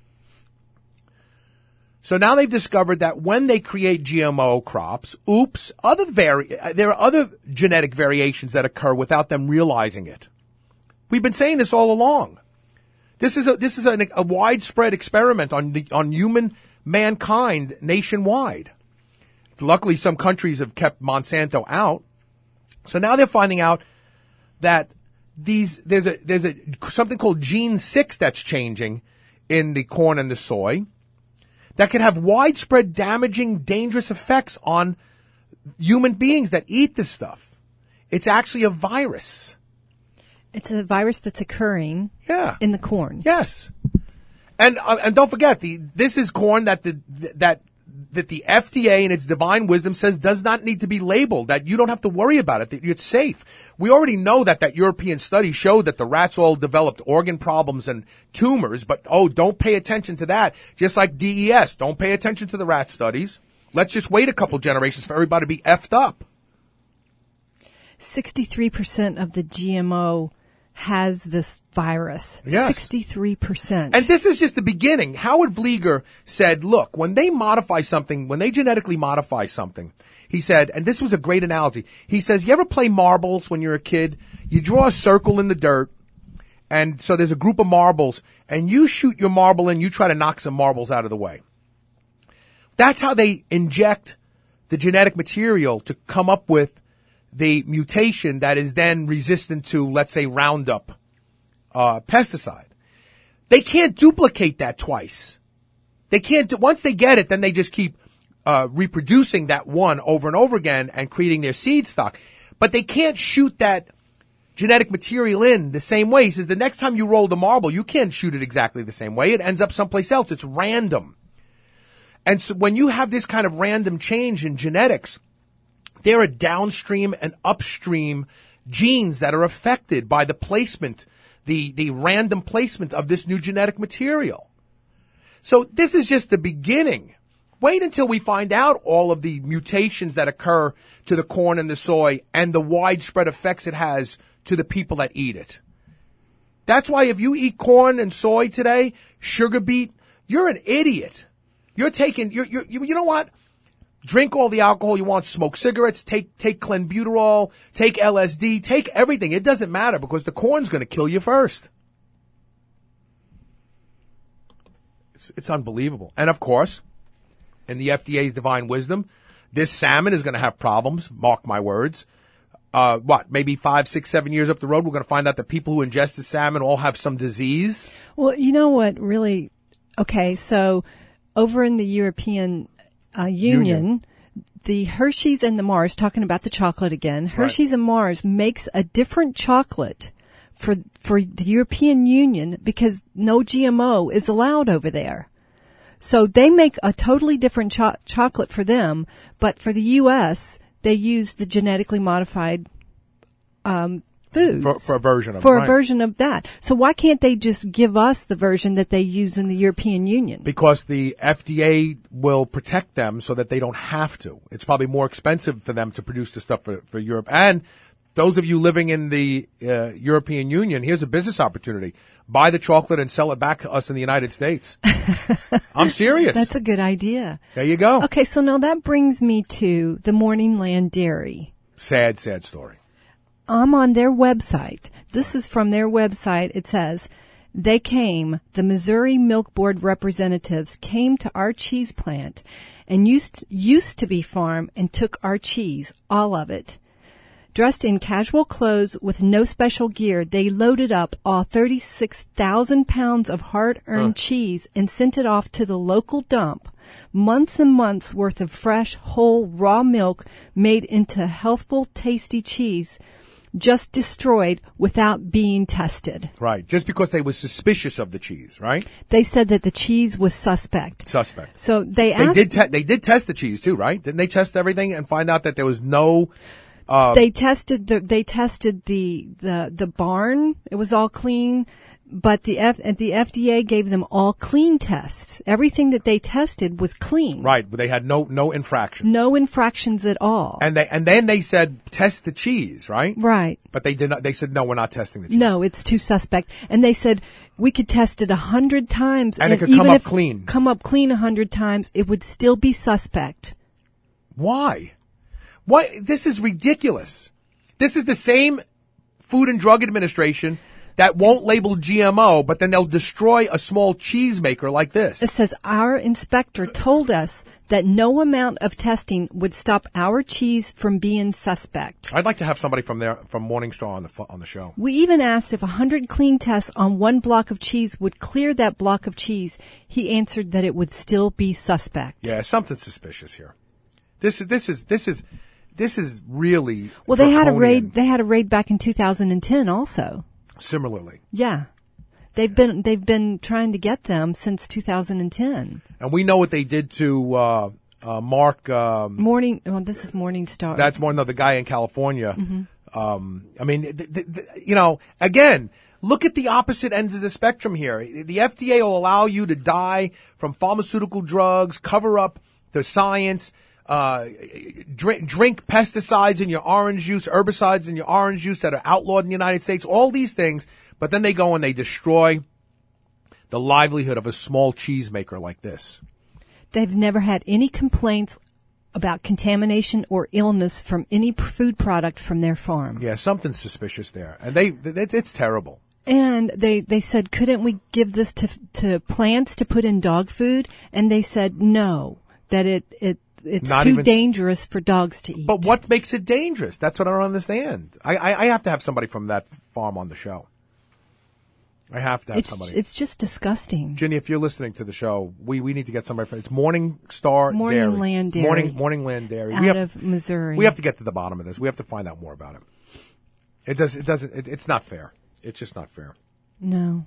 So now they've discovered that when they create GMO crops, there are other genetic variations that occur without them realizing it. We've been saying this all along. This is a widespread experiment on human mankind nationwide. Luckily, some countries have kept Monsanto out. So now they're finding out that there's something called gene 6 that's changing in the corn and the soy, that could have widespread, damaging, dangerous effects on human beings that eat this stuff. It's actually a virus. It's a virus that's occurring in the corn. Yes. And don't forget, this is corn that the FDA in its divine wisdom says does not need to be labeled, that you don't have to worry about it, that it's safe. We already know that European study showed that the rats all developed organ problems and tumors, but don't pay attention to that. Just like DES, don't pay attention to the rat studies. Let's just wait a couple generations for everybody to be effed up. 63% of the GMO has this virus. Yes. 63%. And this is just the beginning. Howard Vlieger said, look, when they genetically modify something, he said, and this was a great analogy, he says, you ever play marbles when you're a kid? You draw a circle in the dirt, and so there's a group of marbles, and you shoot your marble in, you try to knock some marbles out of the way. That's how they inject the genetic material to come up with the mutation that is then resistant to, let's say, Roundup pesticide. They can't duplicate that twice. They can't. Once they get it, then they just keep reproducing that one over and over again and creating their seed stock. But they can't shoot that genetic material in the same way. He says the next time you roll the marble, you can't shoot it exactly the same way. It ends up someplace else. It's random. And so when you have this kind of random change in genetics, there are downstream and upstream genes that are affected by the placement, the random placement of this new genetic material. So this is just the beginning. Wait until we find out all of the mutations that occur to the corn and the soy and the widespread effects it has to the people that eat it. That's why if you eat corn and soy today, sugar beet, you're an idiot. You know what? Drink all the alcohol you want, smoke cigarettes, take clenbuterol, take LSD, take everything. It doesn't matter because the corn's going to kill you first. It's unbelievable. And of course, in the FDA's divine wisdom, this salmon is going to have problems. Mark my words. Maybe 5, 6, 7 years up the road, we're going to find out that people who ingest the salmon all have some disease. Well, you know what really, okay, so over in the European Union, the Hershey's and the Mars, talking about the chocolate again, Hershey's and Mars makes a different chocolate for the European Union because no GMO is allowed over there. So they make a totally different chocolate for them, but for the U.S., they use the genetically modified foods. For a version of For a version of that. So why can't they just give us the version that they use in the European Union? Because the FDA will protect them so that they don't have to. It's probably more expensive for them to produce the stuff for Europe. And those of you living in the European Union, here's a business opportunity. Buy the chocolate and sell it back to us in the United States. I'm serious. That's a good idea. There you go. Okay, so now that brings me to the Morning Land Dairy. Sad story. I'm on their website. This is from their website. It says, the Missouri Milk Board representatives came to our cheese plant and used to be farm and took our cheese, all of it. Dressed in casual clothes with no special gear, they loaded up all 36,000 pounds of hard-earned cheese and sent it off to the local dump. Months and months worth of fresh, whole, raw milk made into healthful, tasty cheese, just destroyed without being tested. Right. Just because they were suspicious of the cheese, right? They said that the cheese was suspect. So they asked... They did test the cheese too, right? Didn't they test everything and find out that there was no... They tested the barn. It was all clean, but the FDA gave them all clean tests. Everything that they tested was clean. Right, but they had no infractions. No infractions at all. And then they said test the cheese, right? Right. But they did not. They said no, we're not testing the cheese. No, it's too suspect. And they said we could test it 100 times, and it could even come up clean. Come up clean 100 times, it would still be suspect. Why? Why? This is ridiculous. This is the same Food and Drug Administration that won't label GMO, but then they'll destroy a small cheese maker like this. It says our inspector told us that no amount of testing would stop our cheese from being suspect. I'd like to have somebody from Morningstar on the show. We even asked if 100 clean tests on one block of cheese would clear that block of cheese. He answered that it would still be suspect. Yeah, something suspicious here. This is really well. draconian. They had a raid back in 2010 also. Similarly, yeah, they've been trying to get them since 2010. And we know what they did to Mark. This is Morningstar. That's the guy in California. Mm-hmm. I mean, again, look at the opposite ends of the spectrum here. The FDA will allow you to die from pharmaceutical drugs, cover up the science. Drink pesticides in your orange juice, herbicides in your orange juice that are outlawed in the United States, all these things, but then they go and they destroy the livelihood of a small cheese maker like this. They've never had any complaints about contamination or illness from any food product from their farm. Yeah, something's suspicious there. And it's terrible. And they said, couldn't we give this to plants to put in dog food? And they said no, that it's not too dangerous for dogs to eat. But what makes it dangerous? That's what I don't understand. I have to have somebody from that farm on the show. I have to have somebody. It's just disgusting. Ginny, if you're listening to the show, we need to get somebody from. It's Morningstar Dairy. Land Dairy. Morning Land Dairy. Out of Missouri. We have to get to the bottom of this. We have to find out more about it. It's not fair. It's just not fair. No.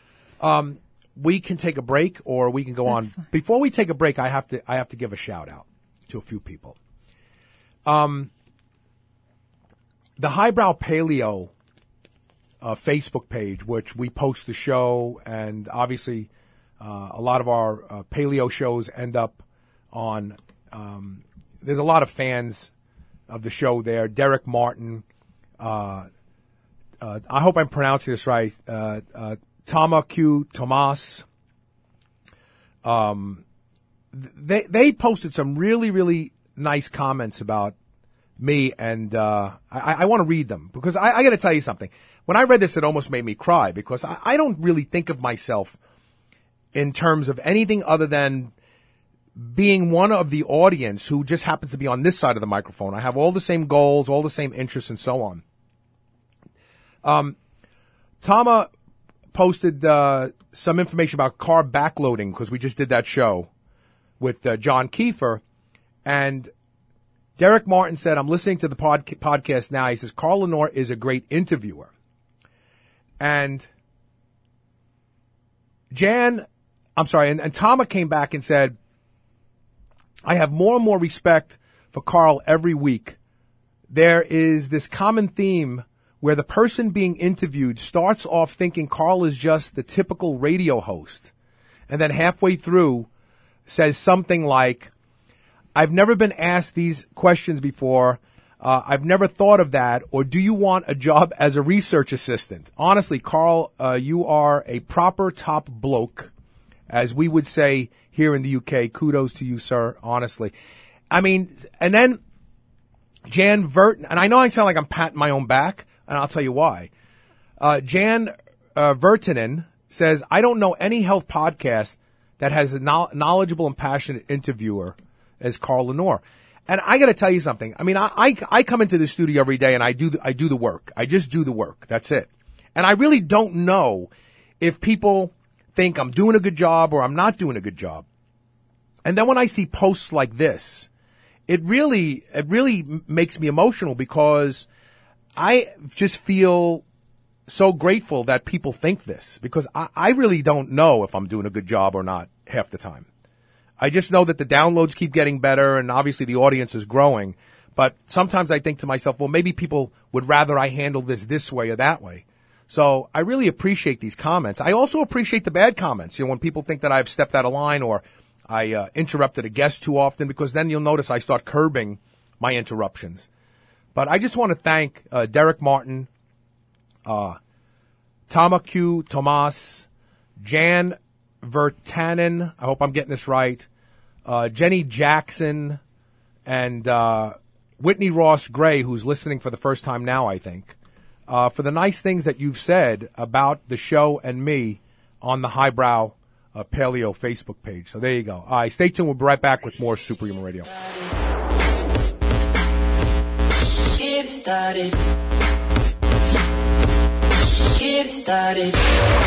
We can take a break or we can go on. Fine. Before we take a break, I have to give a shout out to a few people. The Highbrow Paleo Facebook page, which we post the show, and obviously a lot of our paleo shows end up on. There's a lot of fans of the show there. Derek Martin. I hope I'm pronouncing this right. Tama Q. Tomas. They posted some really, really nice comments about me, and I want to read them because I got to tell you something. When I read this, it almost made me cry because I don't really think of myself in terms of anything other than being one of the audience who just happens to be on this side of the microphone. I have all the same goals, all the same interests, and so on. Tama posted some information about car backloading because we just did that show with John Kiefer. And Derek Martin said, I'm listening to the podcast now. He says, Carl Lenore is a great interviewer. And and Tama came back and said, I have more and more respect for Carl every week. There is this common theme where the person being interviewed starts off thinking Carl is just the typical radio host, and then halfway through says something like, I've never been asked these questions before. I've never thought of that. Or do you want a job as a research assistant? Honestly, Carl, you are a proper top bloke, as we would say here in the UK. Kudos to you, sir, honestly. I mean, and then Jan Vertinen, and I know I sound like I'm patting my own back, and I'll tell you why. Jan Vertinen says, I don't know any health podcast that has a knowledgeable and passionate interviewer as Carl Lenore. And I got to tell you something. I mean, I come into the studio every day and I do the work. I just do the work. That's it. And I really don't know if people think I'm doing a good job or I'm not doing a good job. And then when I see posts like this, it really makes me emotional because I just feel so grateful that people think this, because I really don't know if I'm doing a good job or not half the time. I just know that the downloads keep getting better and obviously the audience is growing. But sometimes I think to myself, well, maybe people would rather I handle this way or that way. So I really appreciate these comments. I also appreciate the bad comments. You know, when people think that I've stepped out of line or I interrupted a guest too often, because then you'll notice I start curbing my interruptions. But I just want to thank Derek Martin, Tama Q. Tomas, Jan Vertanen, I hope I'm getting this right, Jenny Jackson, and Whitney Ross Gray, who's listening for the first time now, I think, for the nice things that you've said about the show and me on the Highbrow Paleo Facebook page. So there you go. All right, stay tuned. We'll be right back with more Superhuman Radio. Get started. Get started.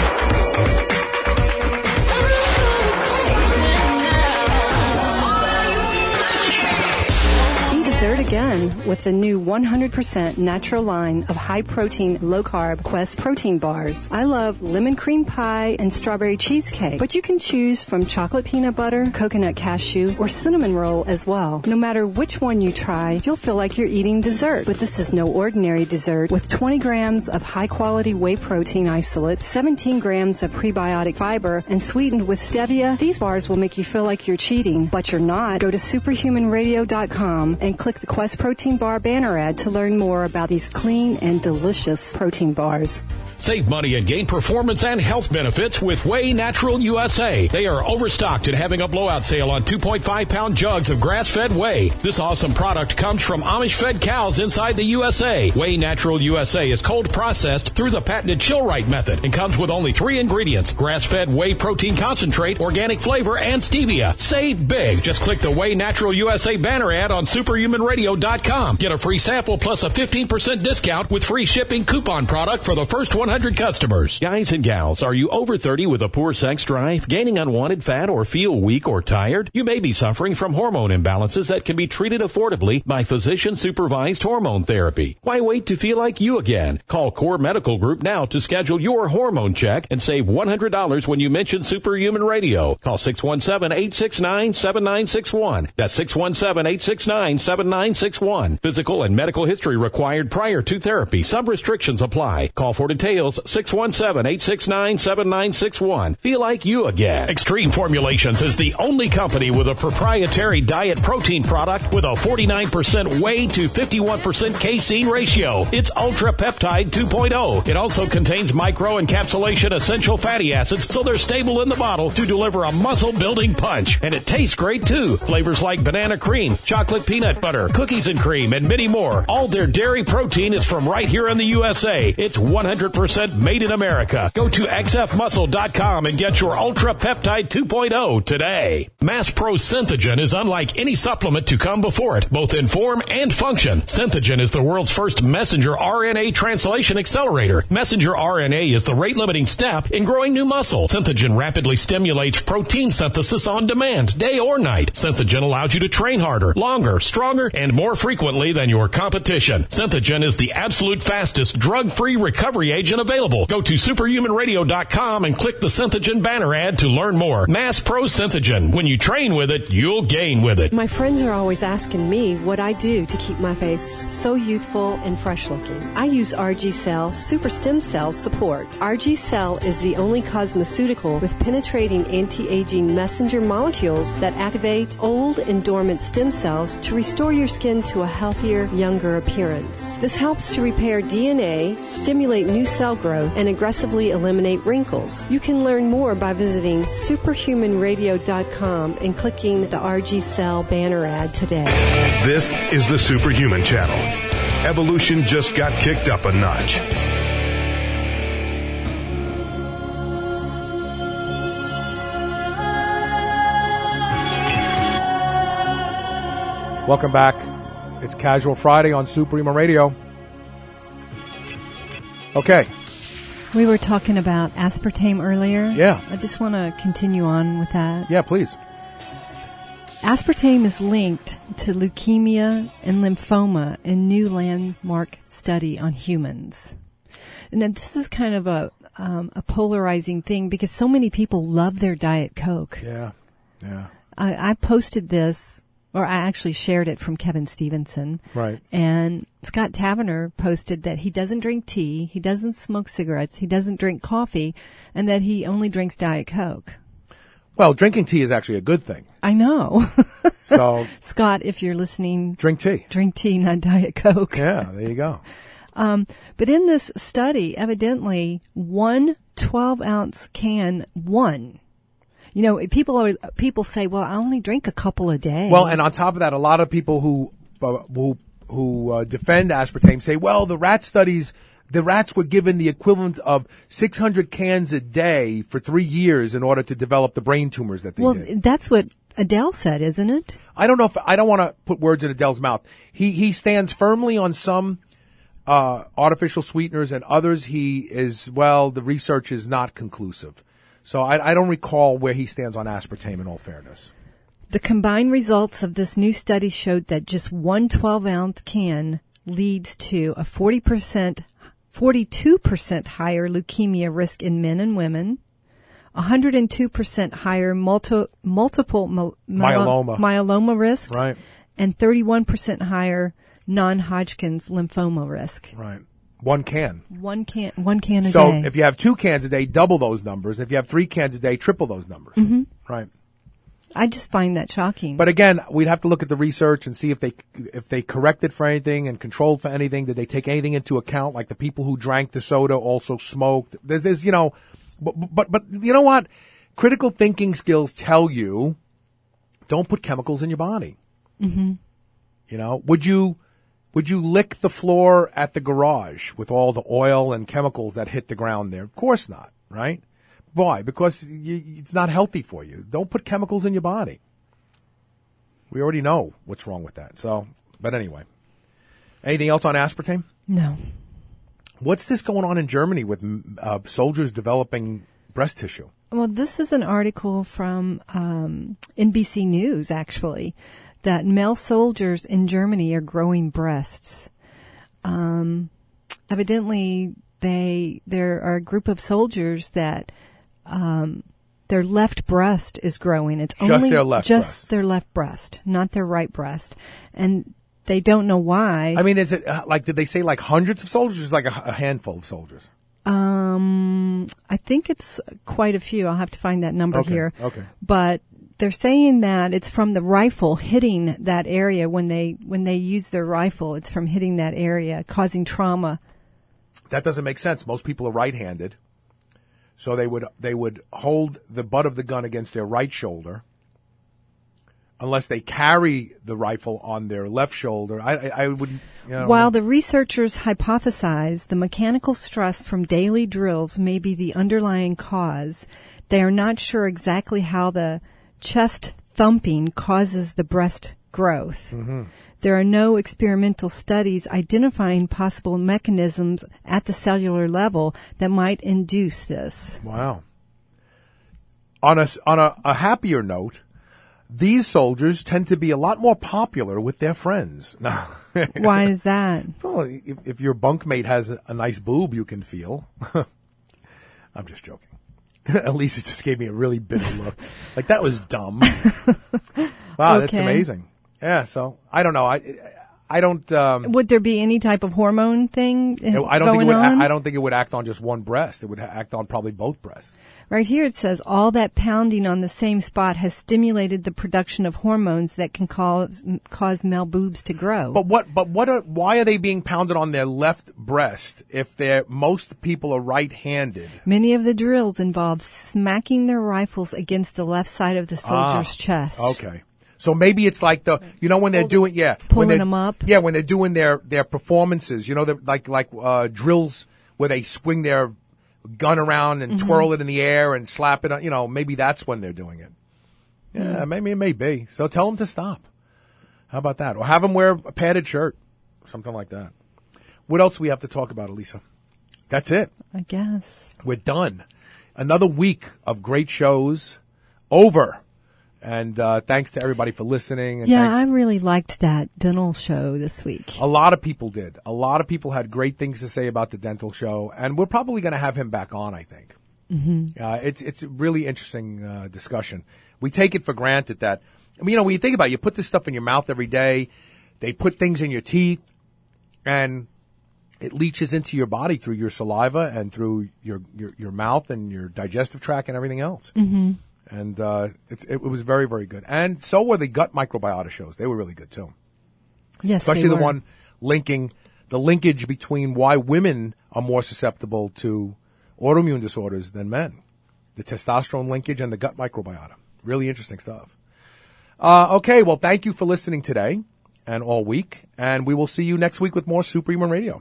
Dessert again with the new 100% natural line of high-protein, low-carb Quest protein bars. I love lemon cream pie and strawberry cheesecake, but you can choose from chocolate peanut butter, coconut cashew, or cinnamon roll as well. No matter which one you try, you'll feel like you're eating dessert. But this is no ordinary dessert. With 20 grams of high-quality whey protein isolate, 17 grams of prebiotic fiber, and sweetened with stevia, these bars will make you feel like you're cheating, but you're not. Go to superhumanradio.com and click the Quest Protein Bar banner ad to learn more about these clean and delicious protein bars. Save money and gain performance and health benefits with Whey Natural USA. They are overstocked and having a blowout sale on 2.5-pound jugs of grass-fed whey. This awesome product comes from Amish-fed cows inside the USA. Whey Natural USA is cold processed through the patented Chill-Right method and comes with only 3 ingredients: grass-fed whey protein concentrate, organic flavor, and stevia. Save big. Just click the Whey Natural USA banner ad on superhumanradio.com. Get a free sample plus a 15% discount with free shipping coupon product for the first 100 customers. Guys and gals, are you over 30 with a poor sex drive, gaining unwanted fat, or feel weak or tired? You may be suffering from hormone imbalances that can be treated affordably by physician-supervised hormone therapy. Why wait to feel like you again? Call Core Medical Group now to schedule your hormone check and save $100 when you mention Superhuman Radio. Call 617-869-7961. That's 617-869-7961. Physical and medical history required prior to therapy. Some restrictions apply. Call for details. 617-869-7961. Feel like you again. Extreme Formulations is the only company with a proprietary diet protein product with a 49% whey to 51% casein ratio. It's Ultra Peptide 2.0. It also contains micro-encapsulation essential fatty acids, so they're stable in the bottle to deliver a muscle-building punch. And it tastes great, too. Flavors like banana cream, chocolate peanut butter, cookies and cream, and many more. All their dairy protein is from right here in the USA. It's 100% 100% made in America. Go to xfmuscle.com and get your Ultra Peptide 2.0 today. Mass Pro Synthogen is unlike any supplement to come before it, both in form and function. Synthogen is the world's first messenger RNA translation accelerator. Messenger RNA is the rate-limiting step in growing new muscle. Synthogen rapidly stimulates protein synthesis on demand, day or night. Synthogen allows you to train harder, longer, stronger, and more frequently than your competition. Synthogen is the absolute fastest drug-free recovery agent available. Go to superhumanradio.com and click the Synthogen banner ad to learn more. Mass Pro Synthogen. When you train with it, you'll gain with it. My friends are always asking me what I do to keep my face so youthful and fresh looking. I use RG Cell Super Stem Cell Support. RG Cell is the only cosmeceutical with penetrating anti-aging messenger molecules that activate old and dormant stem cells to restore your skin to a healthier, younger appearance. This helps to repair DNA, stimulate new cell growth, and aggressively eliminate wrinkles. You can learn more by visiting superhumanradio.com and clicking the RG Cell banner ad today. This is the Superhuman Channel. Evolution just got kicked up a notch. Welcome back. It's Casual Friday on Superhuman Radio. Okay. We were talking about aspartame earlier. Yeah. I just want to continue on with that. Yeah, please. Aspartame is linked to leukemia and lymphoma in new landmark study on humans. And this is kind of a polarizing thing because so many people love their Diet Coke. Yeah, yeah. I posted this, or I actually shared it from Kevin Stevenson. Right. And Scott Taverner posted that he doesn't drink tea, he doesn't smoke cigarettes, he doesn't drink coffee, and that he only drinks Diet Coke. Well, drinking tea is actually a good thing. I know. So, Scott, if you're listening, drink tea. Drink tea, not Diet Coke. Yeah, there you go. But in this study, evidently, 1 12-ounce can, you know, people say, well, I only drink a couple a day. Well, and on top of that, a lot of people who defend aspartame say, well, the rats were given the equivalent of 600 cans a day for 3 years in order to develop the brain tumors that they did. Well, that's what Adele said, isn't it? I don't want to put words in Adele's mouth. He stands firmly on some artificial sweeteners, and others the research is not conclusive. So I don't recall where he stands on aspartame, in all fairness. The combined results of this new study showed that just 1 12-ounce can leads to a 42% higher leukemia risk in men and women, 102% higher multiple myeloma risk, right, and 31% higher non-Hodgkin's lymphoma risk. Right. One can a day. So if you have 2 cans a day, double those numbers. If you have 3 cans a day, triple those numbers. Mm-hmm. Right. I just find that shocking. But again, we'd have to look at the research and see if they corrected for anything and controlled for anything. Did they take anything into account? Like the people who drank the soda also smoked. There's you know, but you know what? Critical thinking skills tell you don't put chemicals in your body. Mm-hmm. You know, would you lick the floor at the garage with all the oil and chemicals that hit the ground there? Of course not, right? Why? Because it's not healthy for you. Don't put chemicals in your body. We already know what's wrong with that. So, but anyway. Anything else on aspartame? No. What's this going on in Germany with soldiers developing breast tissue? Well, this is an article from NBC News, actually, that male soldiers in Germany are growing breasts. Evidently, there are a group of soldiers that their left breast is growing. It's just only their left breast. Their left breast, not their right breast, and they don't know why. I mean, is it did they say like hundreds of soldiers, or just like a handful of soldiers? I think it's quite a few. I'll have to find that number here. Okay. But they're saying that it's from the rifle hitting that area when they use their rifle. It's from hitting that area, causing trauma. That doesn't make sense. Most people are right-handed, so they would hold the butt of the gun against their right shoulder, unless they carry the rifle on their left shoulder. I wouldn't. While the researchers hypothesize the mechanical stress from daily drills may be the underlying cause, they are not sure exactly how the chest thumping causes the breast growth. Mm-hmm. There are no experimental studies identifying possible mechanisms at the cellular level that might induce this. Wow. On a happier note, these soldiers tend to be a lot more popular with their friends. Why is that? Well, if your bunkmate has a nice boob you can feel. I'm just joking. Elisa just gave me a really bitter look. Like, that was dumb. Wow, That's amazing. Yeah, so I don't know. I don't. Would there be any type of hormone thing I don't going on? I don't think it would act on just one breast. It would act on probably both breasts. Right here it says, all that pounding on the same spot has stimulated the production of hormones that can cause male boobs to grow. Why are they being pounded on their left breast if most people are right-handed? Many of the drills involve smacking their rifles against the left side of the soldier's chest. Okay. So maybe it's like when they're doing, pulling them up. Yeah, when they're doing their performances, like drills where they swing their gun around and twirl it in the air and slap it, maybe that's when they're doing it. Yeah, maybe it may be. So tell them to stop. How about that? Or have them wear a padded shirt, something like that. What else do we have to talk about, Elisa? That's it. I guess. We're done. Another week of great shows over. And thanks to everybody for listening. And I really liked that dental show this week. A lot of people did. A lot of people had great things to say about the dental show, and we're probably going to have him back on, I think. Mm-hmm. It's a really interesting discussion. We take it for granted that, when you think about it, you put this stuff in your mouth every day, they put things in your teeth, and it leaches into your body through your saliva and through your mouth and your digestive tract and everything else. Mm-hmm. And it was very, very good. And so were the gut microbiota shows. They were really good, too. Yes, especially the one linking the linkage between why women are more susceptible to autoimmune disorders than men. The testosterone linkage and the gut microbiota. Really interesting stuff. Okay, well, thank you for listening today and all week. And we will see you next week with more Superhuman Radio.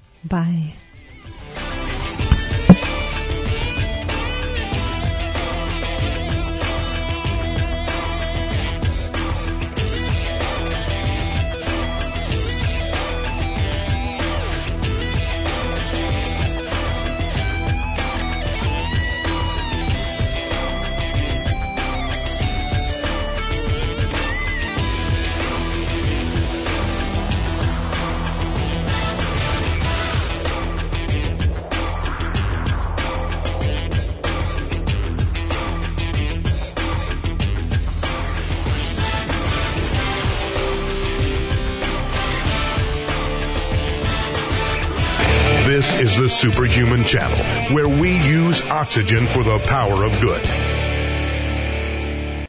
Bye. This is the Superhuman Channel, where we use oxygen for the power of good.